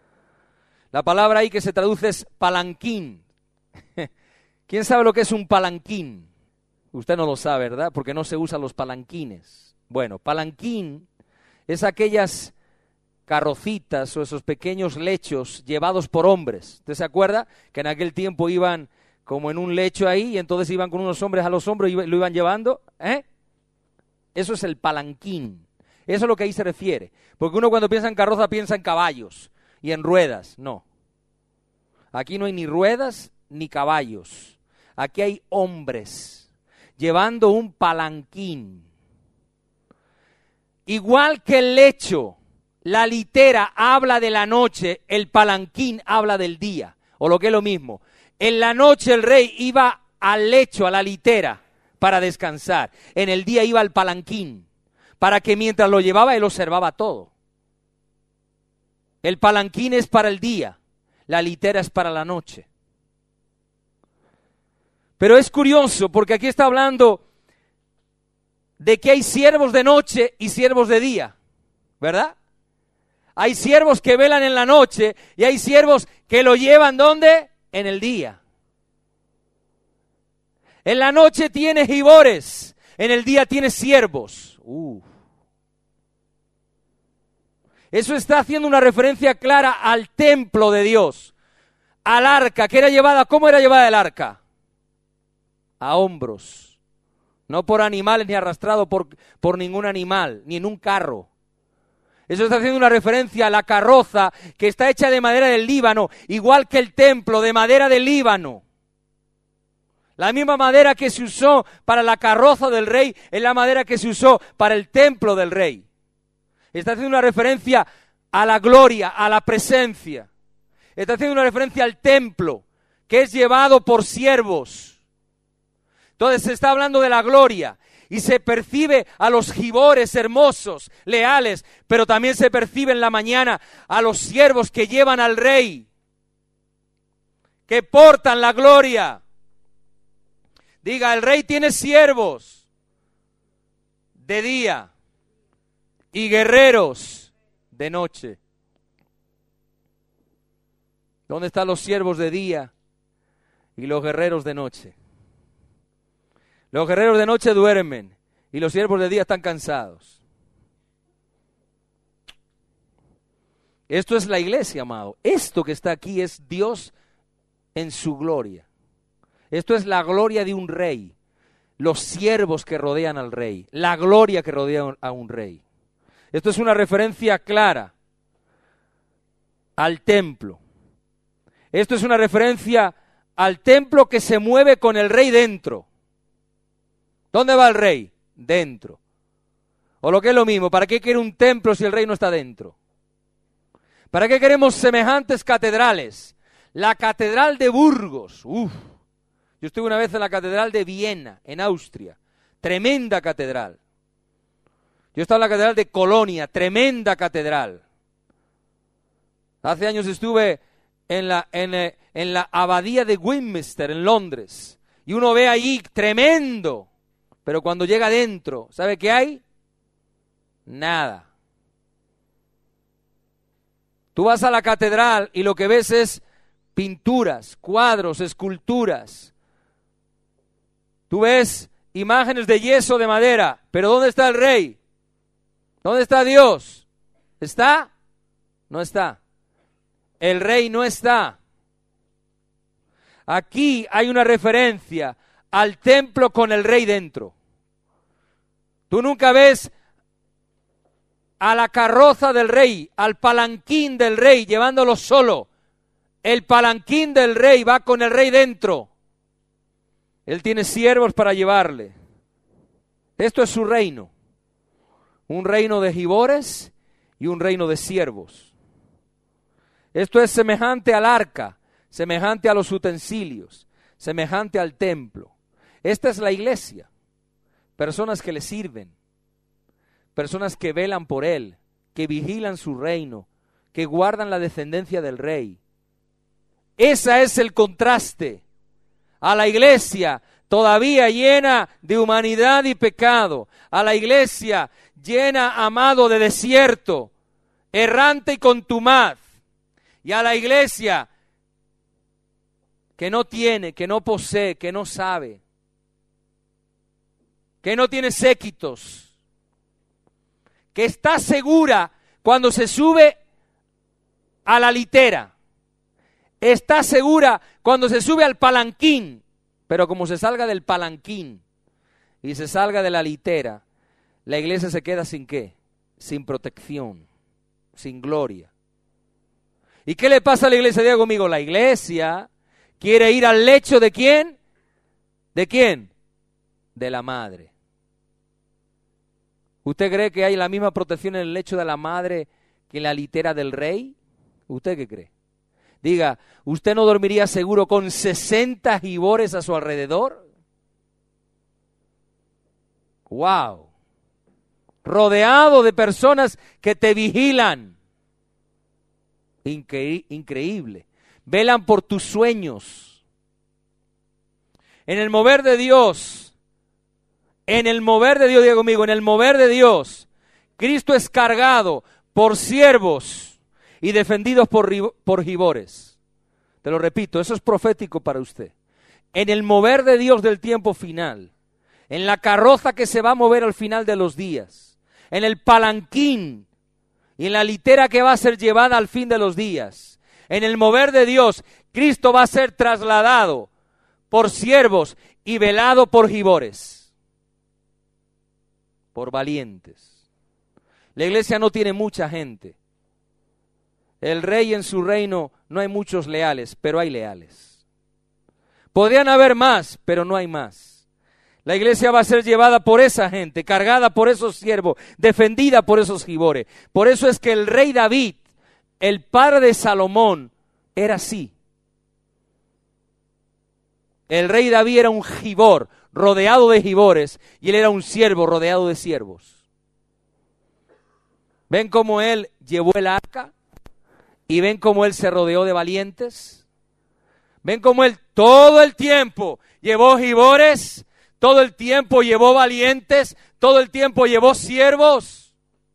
La palabra ahí que se traduce es palanquín. ¿Quién sabe lo que es un palanquín? Usted no lo sabe, ¿verdad? Porque no se usan los palanquines. Bueno, palanquín es aquellas carrocitas o esos pequeños lechos llevados por hombres. ¿Usted se acuerda? Que en aquel tiempo iban como en un lecho ahí y entonces iban con unos hombres a los hombros y lo iban llevando. ¿Eh? Eso es el palanquín. Eso es lo que ahí se refiere. Porque uno cuando piensa en carroza piensa en caballos y en ruedas. No. Aquí no hay ni ruedas ni caballos. Aquí hay hombres llevando un palanquín. Igual que el lecho, la litera habla de la noche, el palanquín habla del día. O lo que es lo mismo. En la noche el rey iba al lecho, a la litera, para descansar. En el día iba al palanquín, para que mientras lo llevaba él observaba todo. El palanquín es para el día, la litera es para la noche. Pero es curioso porque aquí está hablando de que hay siervos de noche y siervos de día, ¿verdad? Hay siervos que velan en la noche y hay siervos que lo llevan ¿dónde? En el día. En la noche tienes gibores, en el día tienes siervos. Uh. Eso está haciendo una referencia clara al templo de Dios, al arca, que era llevada, ¿cómo era llevada el arca? A hombros, no por animales ni arrastrado por, por ningún animal, ni en un carro. Eso está haciendo una referencia a la carroza que está hecha de madera del Líbano, igual que el templo de madera del Líbano. La misma madera que se usó para la carroza del rey es la madera que se usó para el templo del rey. Está haciendo una referencia a la gloria, a la presencia. Está haciendo una referencia al templo, que es llevado por siervos. Entonces se está hablando de la gloria y se percibe a los gibores hermosos, leales, pero también se percibe en la mañana a los siervos que llevan al rey, que portan la gloria. Diga, el rey tiene siervos de día y guerreros de noche. ¿Dónde están los siervos de día y los guerreros de noche? Los guerreros de noche duermen y los siervos de día están cansados. Esto es la iglesia, amado. Esto que está aquí es Dios en su gloria. Esto es la gloria de un rey. Los siervos que rodean al rey. La gloria que rodea a un rey. Esto es una referencia clara al templo. Esto es una referencia al templo que se mueve con el rey dentro. ¿Dónde va el rey? Dentro. O lo que es lo mismo, ¿para qué quiere un templo si el rey no está dentro? ¿Para qué queremos semejantes catedrales? La catedral de Burgos, uff. Yo estuve una vez en la catedral de Viena, en Austria. Tremenda catedral. Yo estaba en la catedral de Colonia, tremenda catedral. Hace años estuve en la, en, en la abadía de Westminster, en Londres. Y uno ve allí, tremendo. Pero cuando llega adentro, ¿sabe qué hay? Nada. Tú vas a la catedral y lo que ves es pinturas, cuadros, esculturas. Tú ves imágenes de yeso, de madera. Pero ¿dónde está el rey? ¿Dónde está Dios? ¿Está? No está. El rey no está. Aquí hay una referencia al templo con el rey dentro. Tú nunca ves a la carroza del rey, al palanquín del rey, llevándolo solo. El palanquín del rey va con el rey dentro. Él tiene siervos para llevarle. Esto es su reino. Un reino de gibores y un reino de siervos. Esto es semejante al arca, semejante a los utensilios, semejante al templo. Esta es la iglesia. Personas que le sirven, personas que velan por él, que vigilan su reino, que guardan la descendencia del rey. Ese es el contraste a la iglesia todavía llena de humanidad y pecado, a la iglesia llena, amado, de desierto, errante y contumaz, y a la iglesia que no tiene, que no posee, que no sabe, que no tiene séquitos, que está segura cuando se sube a la litera, está segura cuando se sube al palanquín, pero como se salga del palanquín y se salga de la litera, la iglesia se queda sin qué, sin protección, sin gloria. ¿Y qué le pasa a la iglesia? Diga conmigo, la iglesia quiere ir al lecho de ¿quién? ¿De quién? De la madre. ¿Usted cree que hay la misma protección en el lecho de la madre que en la litera del rey? ¿Usted qué cree? Diga, ¿usted no dormiría seguro con sesenta gibores a su alrededor? ¡Wow! Rodeado de personas que te vigilan. Incre- increíble. Velan por tus sueños. En el mover de Dios, en el mover de Dios, diga conmigo, en el mover de Dios, Cristo es cargado por siervos y defendidos por, por gibores. Te lo repito, eso es profético para usted. En el mover de Dios del tiempo final, en la carroza que se va a mover al final de los días, en el palanquín y en la litera que va a ser llevada al fin de los días. En el mover de Dios, Cristo va a ser trasladado por siervos y velado por gibores, por valientes. La iglesia no tiene mucha gente. El rey en su reino no hay muchos leales, pero hay leales. Podrían haber más, pero no hay más. La iglesia va a ser llevada por esa gente, cargada por esos siervos, defendida por esos gibores. Por eso es que el rey David, el padre de Salomón, era así. El rey David era un gibor, rodeado de gibores, y él era un siervo rodeado de siervos. ¿Ven cómo él llevó el arca? ¿Y ven cómo él se rodeó de valientes? ¿Ven cómo él todo el tiempo llevó gibores? Todo el tiempo llevó valientes, todo el tiempo llevó siervos.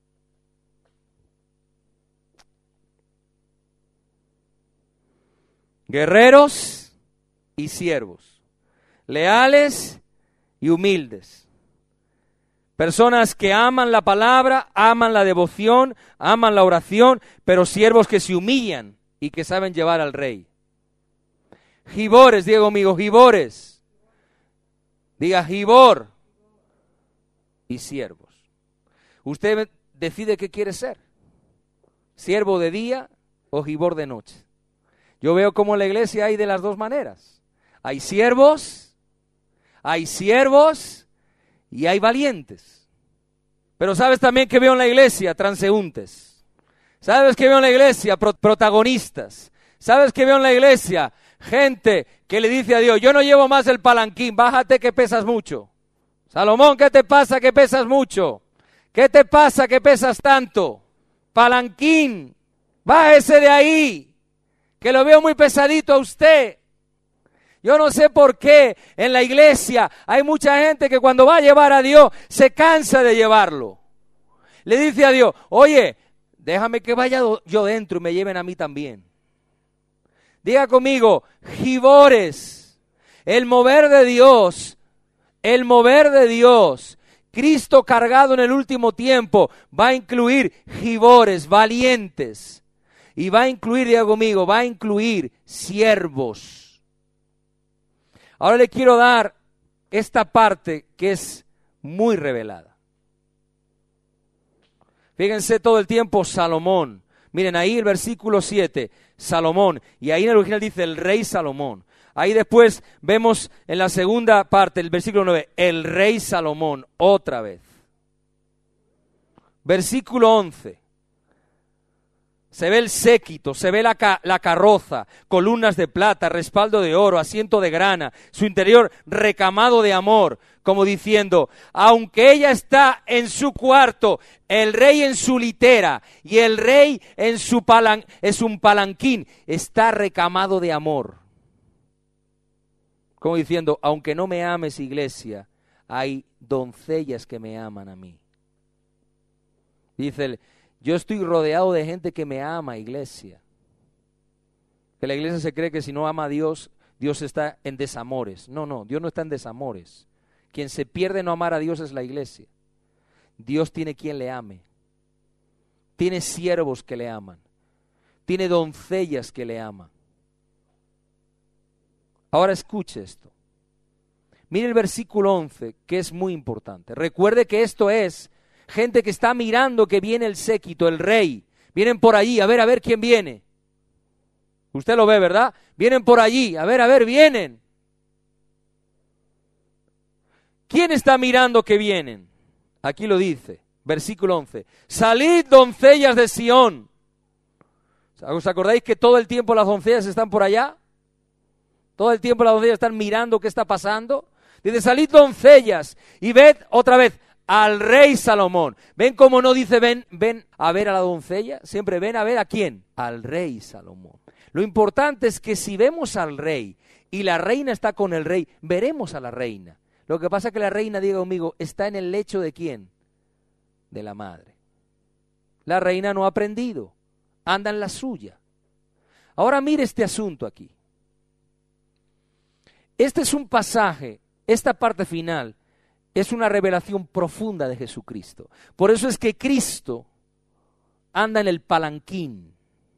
Guerreros y siervos, leales y humildes. Personas que aman la palabra, aman la devoción, aman la oración, pero siervos que se humillan y que saben llevar al rey. Gibores, diga conmigo, gibores. Diga gibor y siervos. Usted decide qué quiere ser. Siervo de día o gibor de noche. Yo veo como en la iglesia hay de las dos maneras. Hay siervos, hay siervos y hay valientes. Pero ¿sabes también que veo en la iglesia? Transeúntes. ¿Sabes que veo en la iglesia? Pro- protagonistas. ¿Sabes que veo en la iglesia? Gente que le dice a Dios, yo no llevo más el palanquín, bájate que pesas mucho. Salomón, ¿qué te pasa que pesas mucho? ¿Qué te pasa que pesas tanto? Palanquín, bájese de ahí, que lo veo muy pesadito a usted. Yo no sé por qué en la iglesia hay mucha gente que cuando va a llevar a Dios se cansa de llevarlo. Le dice a Dios, oye, déjame que vaya yo dentro y me lleven a mí también. Diga conmigo, gibores, el mover de Dios, el mover de Dios, Cristo cargado en el último tiempo, va a incluir gibores, valientes, y va a incluir, diga conmigo, va a incluir siervos. Ahora le quiero dar esta parte que es muy revelada. Fíjense todo el tiempo Salomón. Miren ahí el versículo siete, Salomón, y ahí en el original dice el rey Salomón. Ahí después vemos en la segunda parte, el versículo nueve, el rey Salomón, otra vez. Versículo once, se ve el séquito, se ve la, ca- la carroza, columnas de plata, respaldo de oro, asiento de grana, su interior recamado de amor, como diciendo, aunque ella está en su cuarto, el rey en su litera y el rey en su palan, es un palanquín, está recamado de amor. Como diciendo, aunque no me ames, iglesia, hay doncellas que me aman a mí. Dice él, yo estoy rodeado de gente que me ama, iglesia. Que la iglesia se cree que si no ama a Dios, Dios está en desamores. No, no, Dios no está en desamores. Quien se pierde no amar a Dios es la iglesia. Dios tiene quien le ame. Tiene siervos que le aman. Tiene doncellas que le aman. Ahora escuche esto. Mire el versículo once, que es muy importante. Recuerde que esto es gente que está mirando que viene el séquito, el rey. Vienen por allí, a ver, a ver quién viene. Usted lo ve, ¿verdad? Vienen por allí, a ver, a ver, vienen. ¿Quién está mirando que vienen? Aquí lo dice, versículo once. Salid, doncellas de Sión. ¿Os acordáis que todo el tiempo las doncellas están por allá? Todo el tiempo las doncellas están mirando qué está pasando. Dice, salid, doncellas, y ved otra vez al rey Salomón. ¿Ven cómo no dice ven, ven a ver a la doncella? Siempre ven a ver a quién, al rey Salomón. Lo importante es que si vemos al rey y la reina está con el rey, veremos a la reina. Lo que pasa es que la reina, diga conmigo, está en el lecho de quién, de la madre. La reina no ha aprendido, anda en la suya. Ahora mire este asunto aquí. Este es un pasaje, esta parte final es una revelación profunda de Jesucristo. Por eso es que Cristo anda en el palanquín.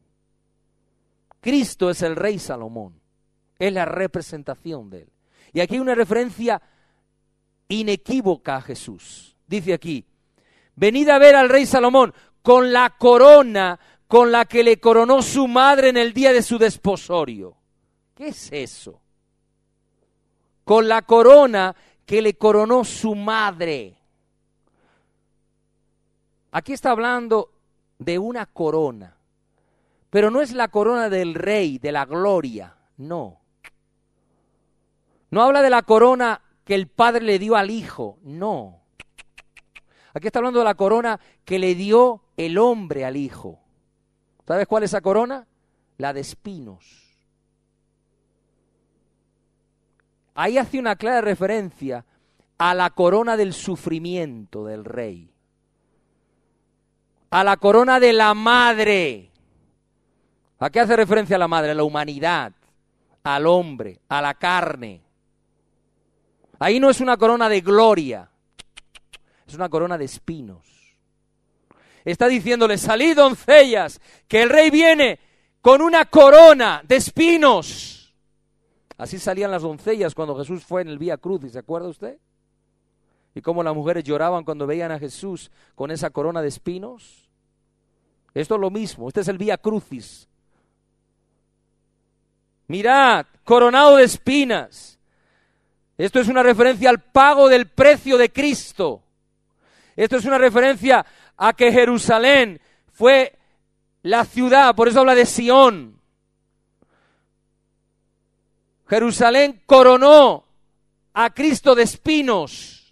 Cristo es el rey Salomón, es la representación de él. Y aquí hay una referencia inequívoca a Jesús. Dice aquí, venid a ver al rey Salomón con la corona con la que le coronó su madre en el día de su desposorio. ¿Qué es eso? Con la corona que le coronó su madre. Aquí está hablando de una corona, pero no es la corona del rey, de la gloria, no. No habla de la corona que el padre le dio al hijo, no. Aquí está hablando de la corona que le dio el hombre al hijo. ¿Sabes cuál es esa corona? La de espinos. Ahí hace una clara referencia a la corona del sufrimiento del rey, a la corona de la madre. ¿A qué hace referencia la madre? A la humanidad, al hombre, a la carne. Ahí no es una corona de gloria, es una corona de espinos. Está diciéndole, salid doncellas, que el rey viene con una corona de espinos. Así salían las doncellas cuando Jesús fue en el Vía Crucis, ¿se acuerda usted? Y cómo las mujeres lloraban cuando veían a Jesús con esa corona de espinos. Esto es lo mismo, este es el Vía Crucis. Mirad, coronado de espinas. Esto es una referencia al pago del precio de Cristo. Esto es una referencia a que Jerusalén fue la ciudad, por eso habla de Sión. Jerusalén coronó a Cristo de espinos.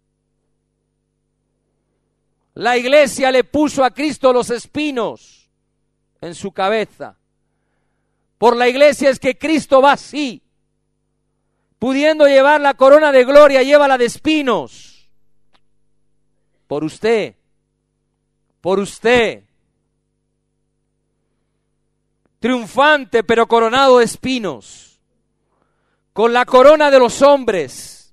La iglesia le puso a Cristo los espinos en su cabeza. Por la iglesia es que Cristo va así, pudiendo llevar la corona de gloria, llévala de espinos. Por usted, por usted. Triunfante pero coronado de espinos, con la corona de los hombres,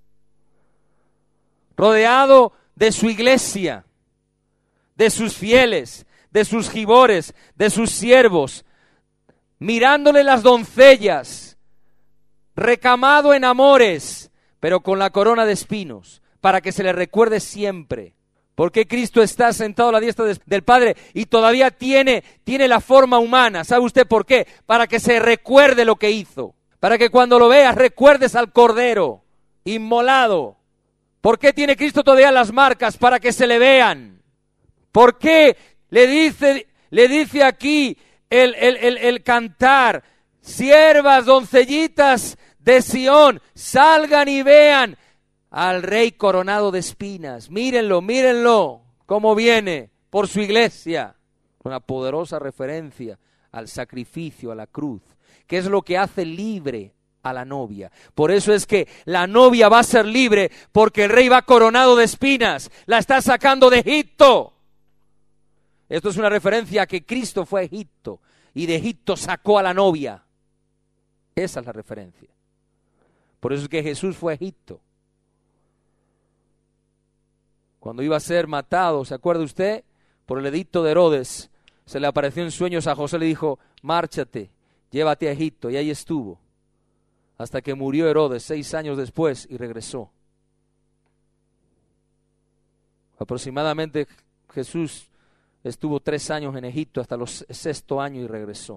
rodeado de su iglesia, de sus fieles, de sus gibores, de sus siervos, mirándole las doncellas, recamado en amores, pero con la corona de espinos, para que se le recuerde siempre. Porque Cristo está sentado a la diestra de, del Padre y todavía tiene, tiene la forma humana. ¿Sabe usted por qué? Para que se recuerde lo que hizo. Para que cuando lo veas recuerdes al Cordero inmolado. ¿Por qué tiene Cristo todavía las marcas? Para que se le vean. ¿Por qué le dice, le dice aquí el, el, el, el cantar? Siervas, doncellitas de Sión, salgan y vean al rey coronado de espinas. Mírenlo, mírenlo, cómo viene por su iglesia. Una poderosa referencia al sacrificio, a la cruz, que es lo que hace libre a la novia. Por eso es que la novia va a ser libre, porque el rey va coronado de espinas. La está sacando de Egipto. Esto es una referencia a que Cristo fue a Egipto y de Egipto sacó a la novia. Esa es la referencia. Por eso es que Jesús fue a Egipto. Cuando iba a ser matado, ¿se acuerda usted? Por el edicto de Herodes, se le apareció en sueños a José, le dijo, márchate, llévate a Egipto, y ahí estuvo, hasta que murió Herodes seis años después y regresó. Aproximadamente Jesús estuvo tres años en Egipto hasta los sexto año y regresó,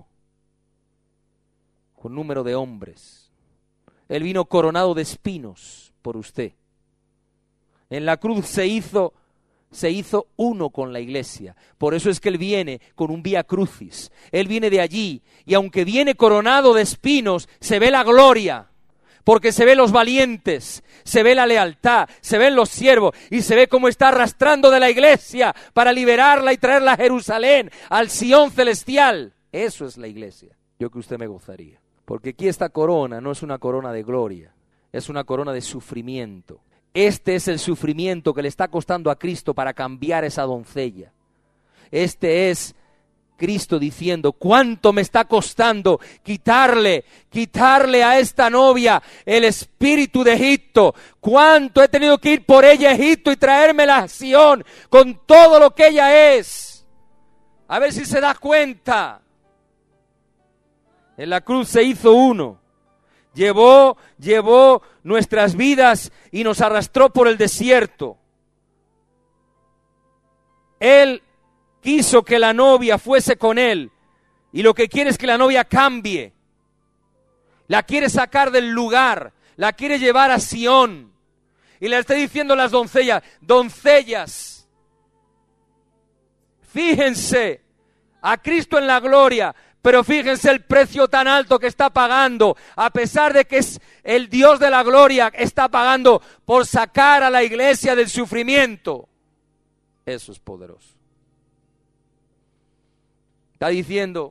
con número de hombres. Él vino coronado de espinos por usted. En la cruz se hizo, se hizo uno con la iglesia. Por eso es que Él viene con un vía crucis. Él viene de allí y aunque viene coronado de espinos, se ve la gloria. Porque se ve los valientes, se ve la lealtad, se ven los siervos y se ve cómo está arrastrando de la iglesia para liberarla y traerla a Jerusalén, al Sión celestial. Eso es la iglesia. Yo que usted me gozaría. Porque aquí esta corona no es una corona de gloria, es una corona de sufrimiento. Este es el sufrimiento que le está costando a Cristo para cambiar esa doncella. Este es Cristo diciendo, ¿cuánto me está costando quitarle, quitarle a esta novia el espíritu de Egipto? ¿Cuánto he tenido que ir por ella a Egipto y traérmela a Sión con todo lo que ella es? A ver si se da cuenta. En la cruz se hizo uno. Llevó, llevó nuestras vidas y nos arrastró por el desierto. Él quiso que la novia fuese con él. Y lo que quiere es que la novia cambie. La quiere sacar del lugar. La quiere llevar a Sión. Y le está diciendo a las doncellas, doncellas, fíjense a Cristo en la gloria, pero fíjense el precio tan alto que está pagando, a pesar de que es el Dios de la gloria, está pagando por sacar a la iglesia del sufrimiento. Eso es poderoso. Está diciendo,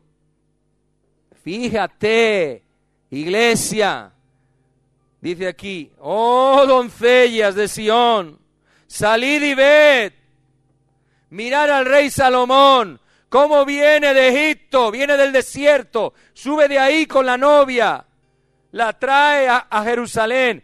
fíjate, iglesia, dice aquí, oh doncellas de Sión, salid y ved, mirad al rey Salomón, cómo viene de Egipto, viene del desierto, sube de ahí con la novia, la trae a, a Jerusalén.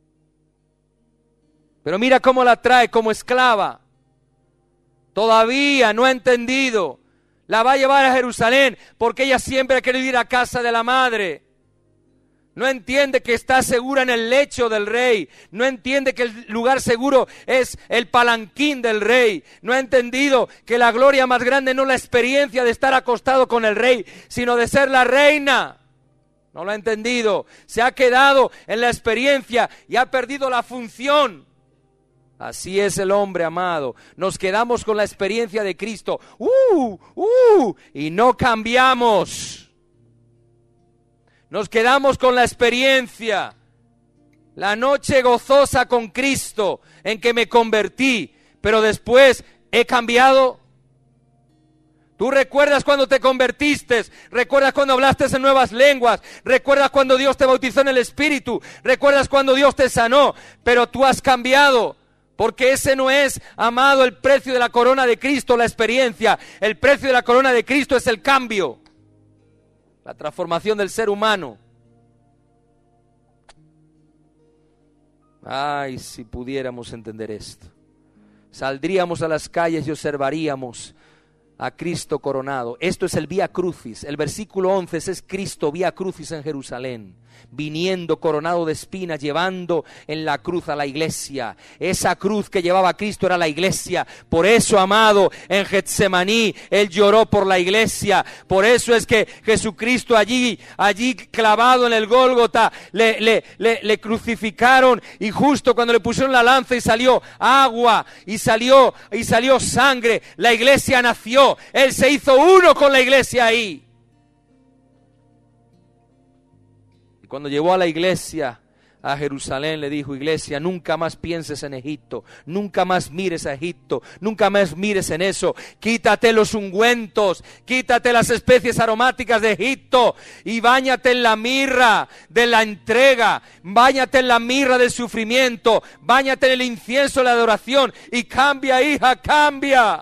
Pero mira cómo la trae como esclava. Todavía no ha entendido. La va a llevar a Jerusalén porque ella siempre ha querido ir a casa de la madre. No entiende que está segura en el lecho del rey. No entiende que el lugar seguro es el palanquín del rey. No ha entendido que la gloria más grande no es la experiencia de estar acostado con el rey, sino de ser la reina. No lo ha entendido. Se ha quedado en la experiencia y ha perdido la función. Así es el hombre, amado. Nos quedamos con la experiencia de Cristo. ¡Uh! ¡Uh! Y no cambiamos. Nos quedamos con la experiencia, la noche gozosa con Cristo en que me convertí, pero después he cambiado. Tú recuerdas cuando te convertiste, recuerdas cuando hablaste en nuevas lenguas, recuerdas cuando Dios te bautizó en el Espíritu, recuerdas cuando Dios te sanó, pero tú has cambiado. Porque ese no es, amado, el precio de la corona de Cristo, la experiencia. El precio de la corona de Cristo es el cambio. La transformación del ser humano. Ay, si pudiéramos entender esto. Saldríamos a las calles y observaríamos a Cristo coronado. Esto es el Vía Crucis. El versículo once es Cristo Vía Crucis en Jerusalén, viniendo coronado de espinas, llevando en la cruz a la iglesia. Esa cruz que llevaba Cristo era la iglesia. Por eso, amado, en Getsemaní Él lloró por la iglesia. Por eso es que Jesucristo allí, allí clavado en el Gólgota, le, le, le, le crucificaron, y justo cuando le pusieron la lanza y salió agua, y salió, y salió sangre, la iglesia nació. Él se hizo uno con la iglesia ahí. Y cuando llevó a la iglesia a Jerusalén, le dijo: iglesia, nunca más pienses en Egipto, nunca más mires a Egipto, nunca más mires en eso. Quítate los ungüentos, quítate las especies aromáticas de Egipto y báñate en la mirra de la entrega, báñate en la mirra del sufrimiento, báñate en el incienso de la adoración y cambia, hija, cambia.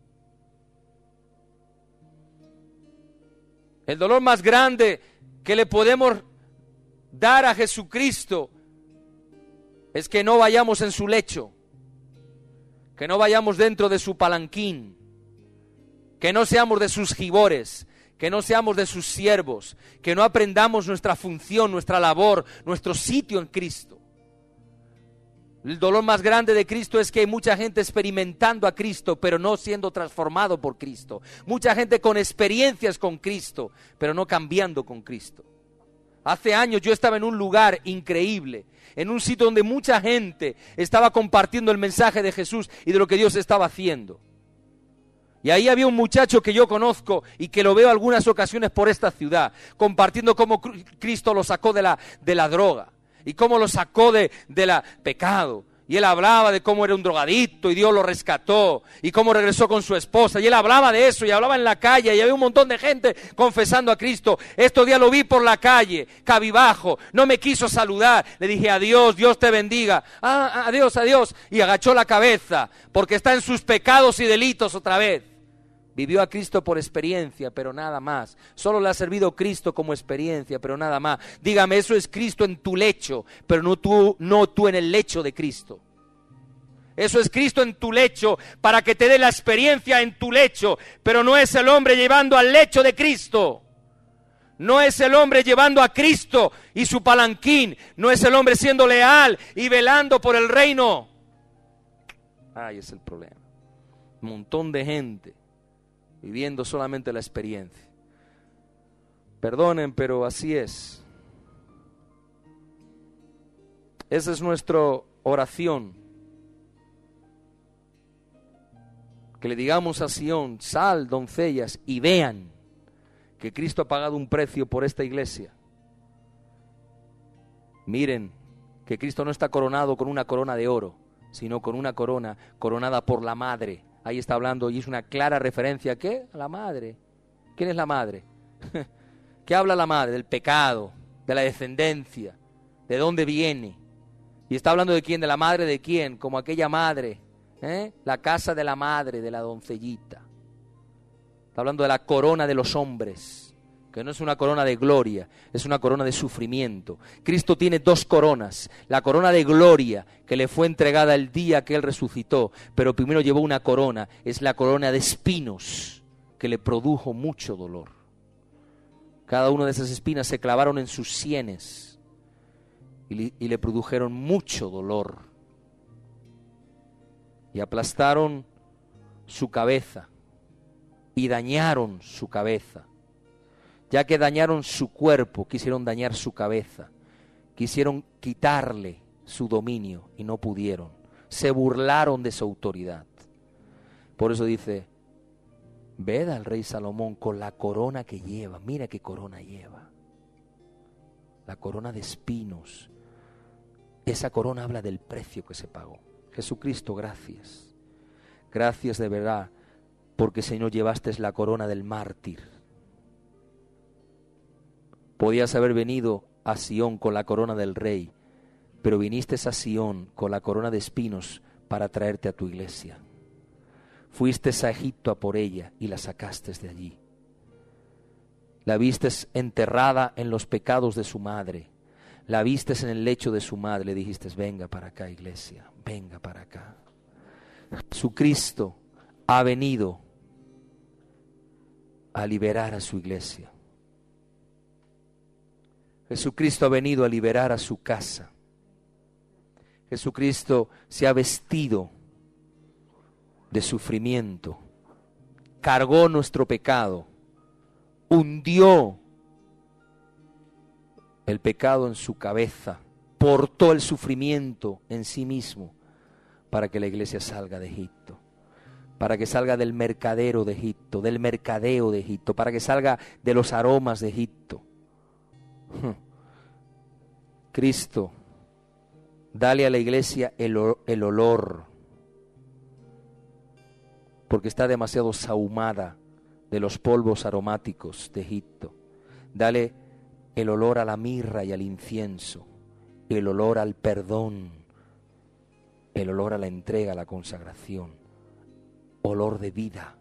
El dolor más grande que le podemos dar a Jesucristo es que no vayamos en su lecho, que no vayamos dentro de su palanquín, que no seamos de sus gibores, que no seamos de sus siervos, que no aprendamos nuestra función, nuestra labor, nuestro sitio en Cristo. El dolor más grande de Cristo es que hay mucha gente experimentando a Cristo, pero no siendo transformado por Cristo. Mucha gente con experiencias con Cristo, pero no cambiando con Cristo. Hace años yo estaba en un lugar increíble, en un sitio donde mucha gente estaba compartiendo el mensaje de Jesús y de lo que Dios estaba haciendo. Y ahí había un muchacho que yo conozco y que lo veo algunas ocasiones por esta ciudad, compartiendo cómo Cristo lo sacó de la, de la droga. Y cómo lo sacó de, de la pecado. Y él hablaba de cómo era un drogadicto y Dios lo rescató. Y cómo regresó con su esposa. Y él hablaba de eso y hablaba en la calle. Y había un montón de gente confesando a Cristo. Estos días lo vi por la calle, cabibajo. No me quiso saludar. Le dije: adiós, Dios te bendiga. Ah, adiós, adiós. Y agachó la cabeza porque está en sus pecados y delitos otra vez. Vivió a Cristo por experiencia, pero nada más. Solo le ha servido Cristo como experiencia, pero nada más. Dígame, eso es Cristo en tu lecho, pero no tú, no tú en el lecho de Cristo. Eso es Cristo en tu lecho, para que te dé la experiencia en tu lecho, pero no es el hombre llevando al lecho de Cristo. No es el hombre llevando a Cristo y su palanquín. No es el hombre siendo leal y velando por el reino. Ahí es el problema. Un montón de gente viviendo solamente la experiencia. Perdonen, pero así es. Esa es nuestra oración. Que le digamos a Sión, sal, doncellas, y vean que Cristo ha pagado un precio por esta iglesia. Miren que Cristo no está coronado con una corona de oro, sino con una corona coronada por la madre. Ahí está hablando y es una clara referencia. ¿Qué? A la madre. ¿Quién es la madre? ¿Qué habla la madre? Del pecado, de la descendencia, de dónde viene. Y está hablando de quién, de la madre de quién, como aquella madre, ¿eh? La casa de la madre, de la doncellita. Está hablando de la corona de los hombres, que no es una corona de gloria, es una corona de sufrimiento. Cristo tiene dos coronas, la corona de gloria que le fue entregada el día que Él resucitó, pero primero llevó una corona, es la corona de espinos, que le produjo mucho dolor. Cada una de esas espinas se clavaron en sus sienes y le, y le produjeron mucho dolor. Y aplastaron su cabeza y dañaron su cabeza. Ya que dañaron su cuerpo, quisieron dañar su cabeza. Quisieron quitarle su dominio y no pudieron. Se burlaron de su autoridad. Por eso dice, ved al rey Salomón con la corona que lleva. Mira qué corona lleva. La corona de espinos. Esa corona habla del precio que se pagó. Jesucristo, gracias. Gracias de verdad, porque Señor llevaste la corona del mártir. Podías haber venido a Sión con la corona del rey, pero viniste a Sión con la corona de espinos para traerte a tu iglesia. Fuiste a Egipto a por ella y la sacaste de allí. La vistes enterrada en los pecados de su madre. La vistes en el lecho de su madre. Le dijiste, venga para acá, iglesia, venga para acá. Jesucristo ha venido a liberar a su iglesia. Jesucristo ha venido a liberar a su casa. Jesucristo se ha vestido de sufrimiento, cargó nuestro pecado, hundió el pecado en su cabeza, portó el sufrimiento en sí mismo para que la iglesia salga de Egipto, para que salga del mercadero de Egipto, del mercadeo de Egipto, para que salga de los aromas de Egipto. Cristo, dale a la iglesia el, el olor, porque está demasiado sahumada de los polvos aromáticos de Egipto. Dale el olor a la mirra y al incienso, el olor al perdón, el olor a la entrega, a la consagración, olor de vida.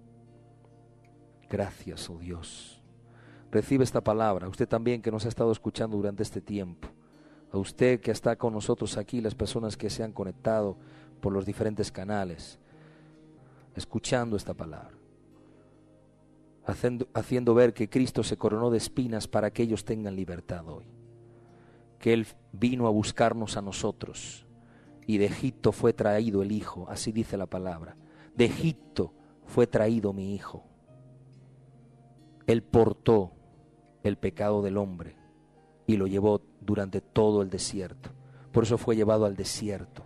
Gracias, oh Dios. Recibe esta palabra, usted también que nos ha estado escuchando durante este tiempo, a usted que está con nosotros aquí, las personas que se han conectado por los diferentes canales, escuchando esta palabra, haciendo, haciendo ver que Cristo se coronó de espinas para que ellos tengan libertad hoy, que Él vino a buscarnos a nosotros y de Egipto fue traído el Hijo, así dice la palabra, de Egipto fue traído mi Hijo. Él portó el pecado del hombre y lo llevó durante todo el desierto. Por eso fue llevado al desierto.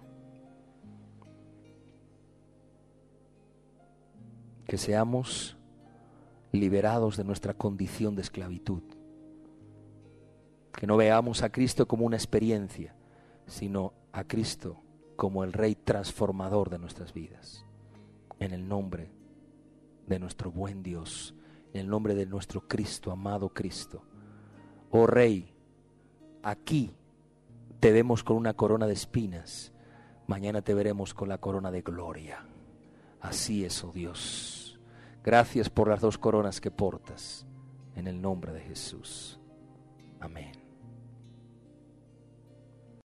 Que seamos liberados de nuestra condición de esclavitud. Que no veamos a Cristo como una experiencia, sino a Cristo como el Rey transformador de nuestras vidas. En el nombre de nuestro buen Dios, en el nombre de nuestro Cristo, amado Cristo. Oh Rey, aquí te vemos con una corona de espinas, mañana te veremos con la corona de gloria. Así es, oh Dios. Gracias por las dos coronas que portas, en el nombre de Jesús. Amén.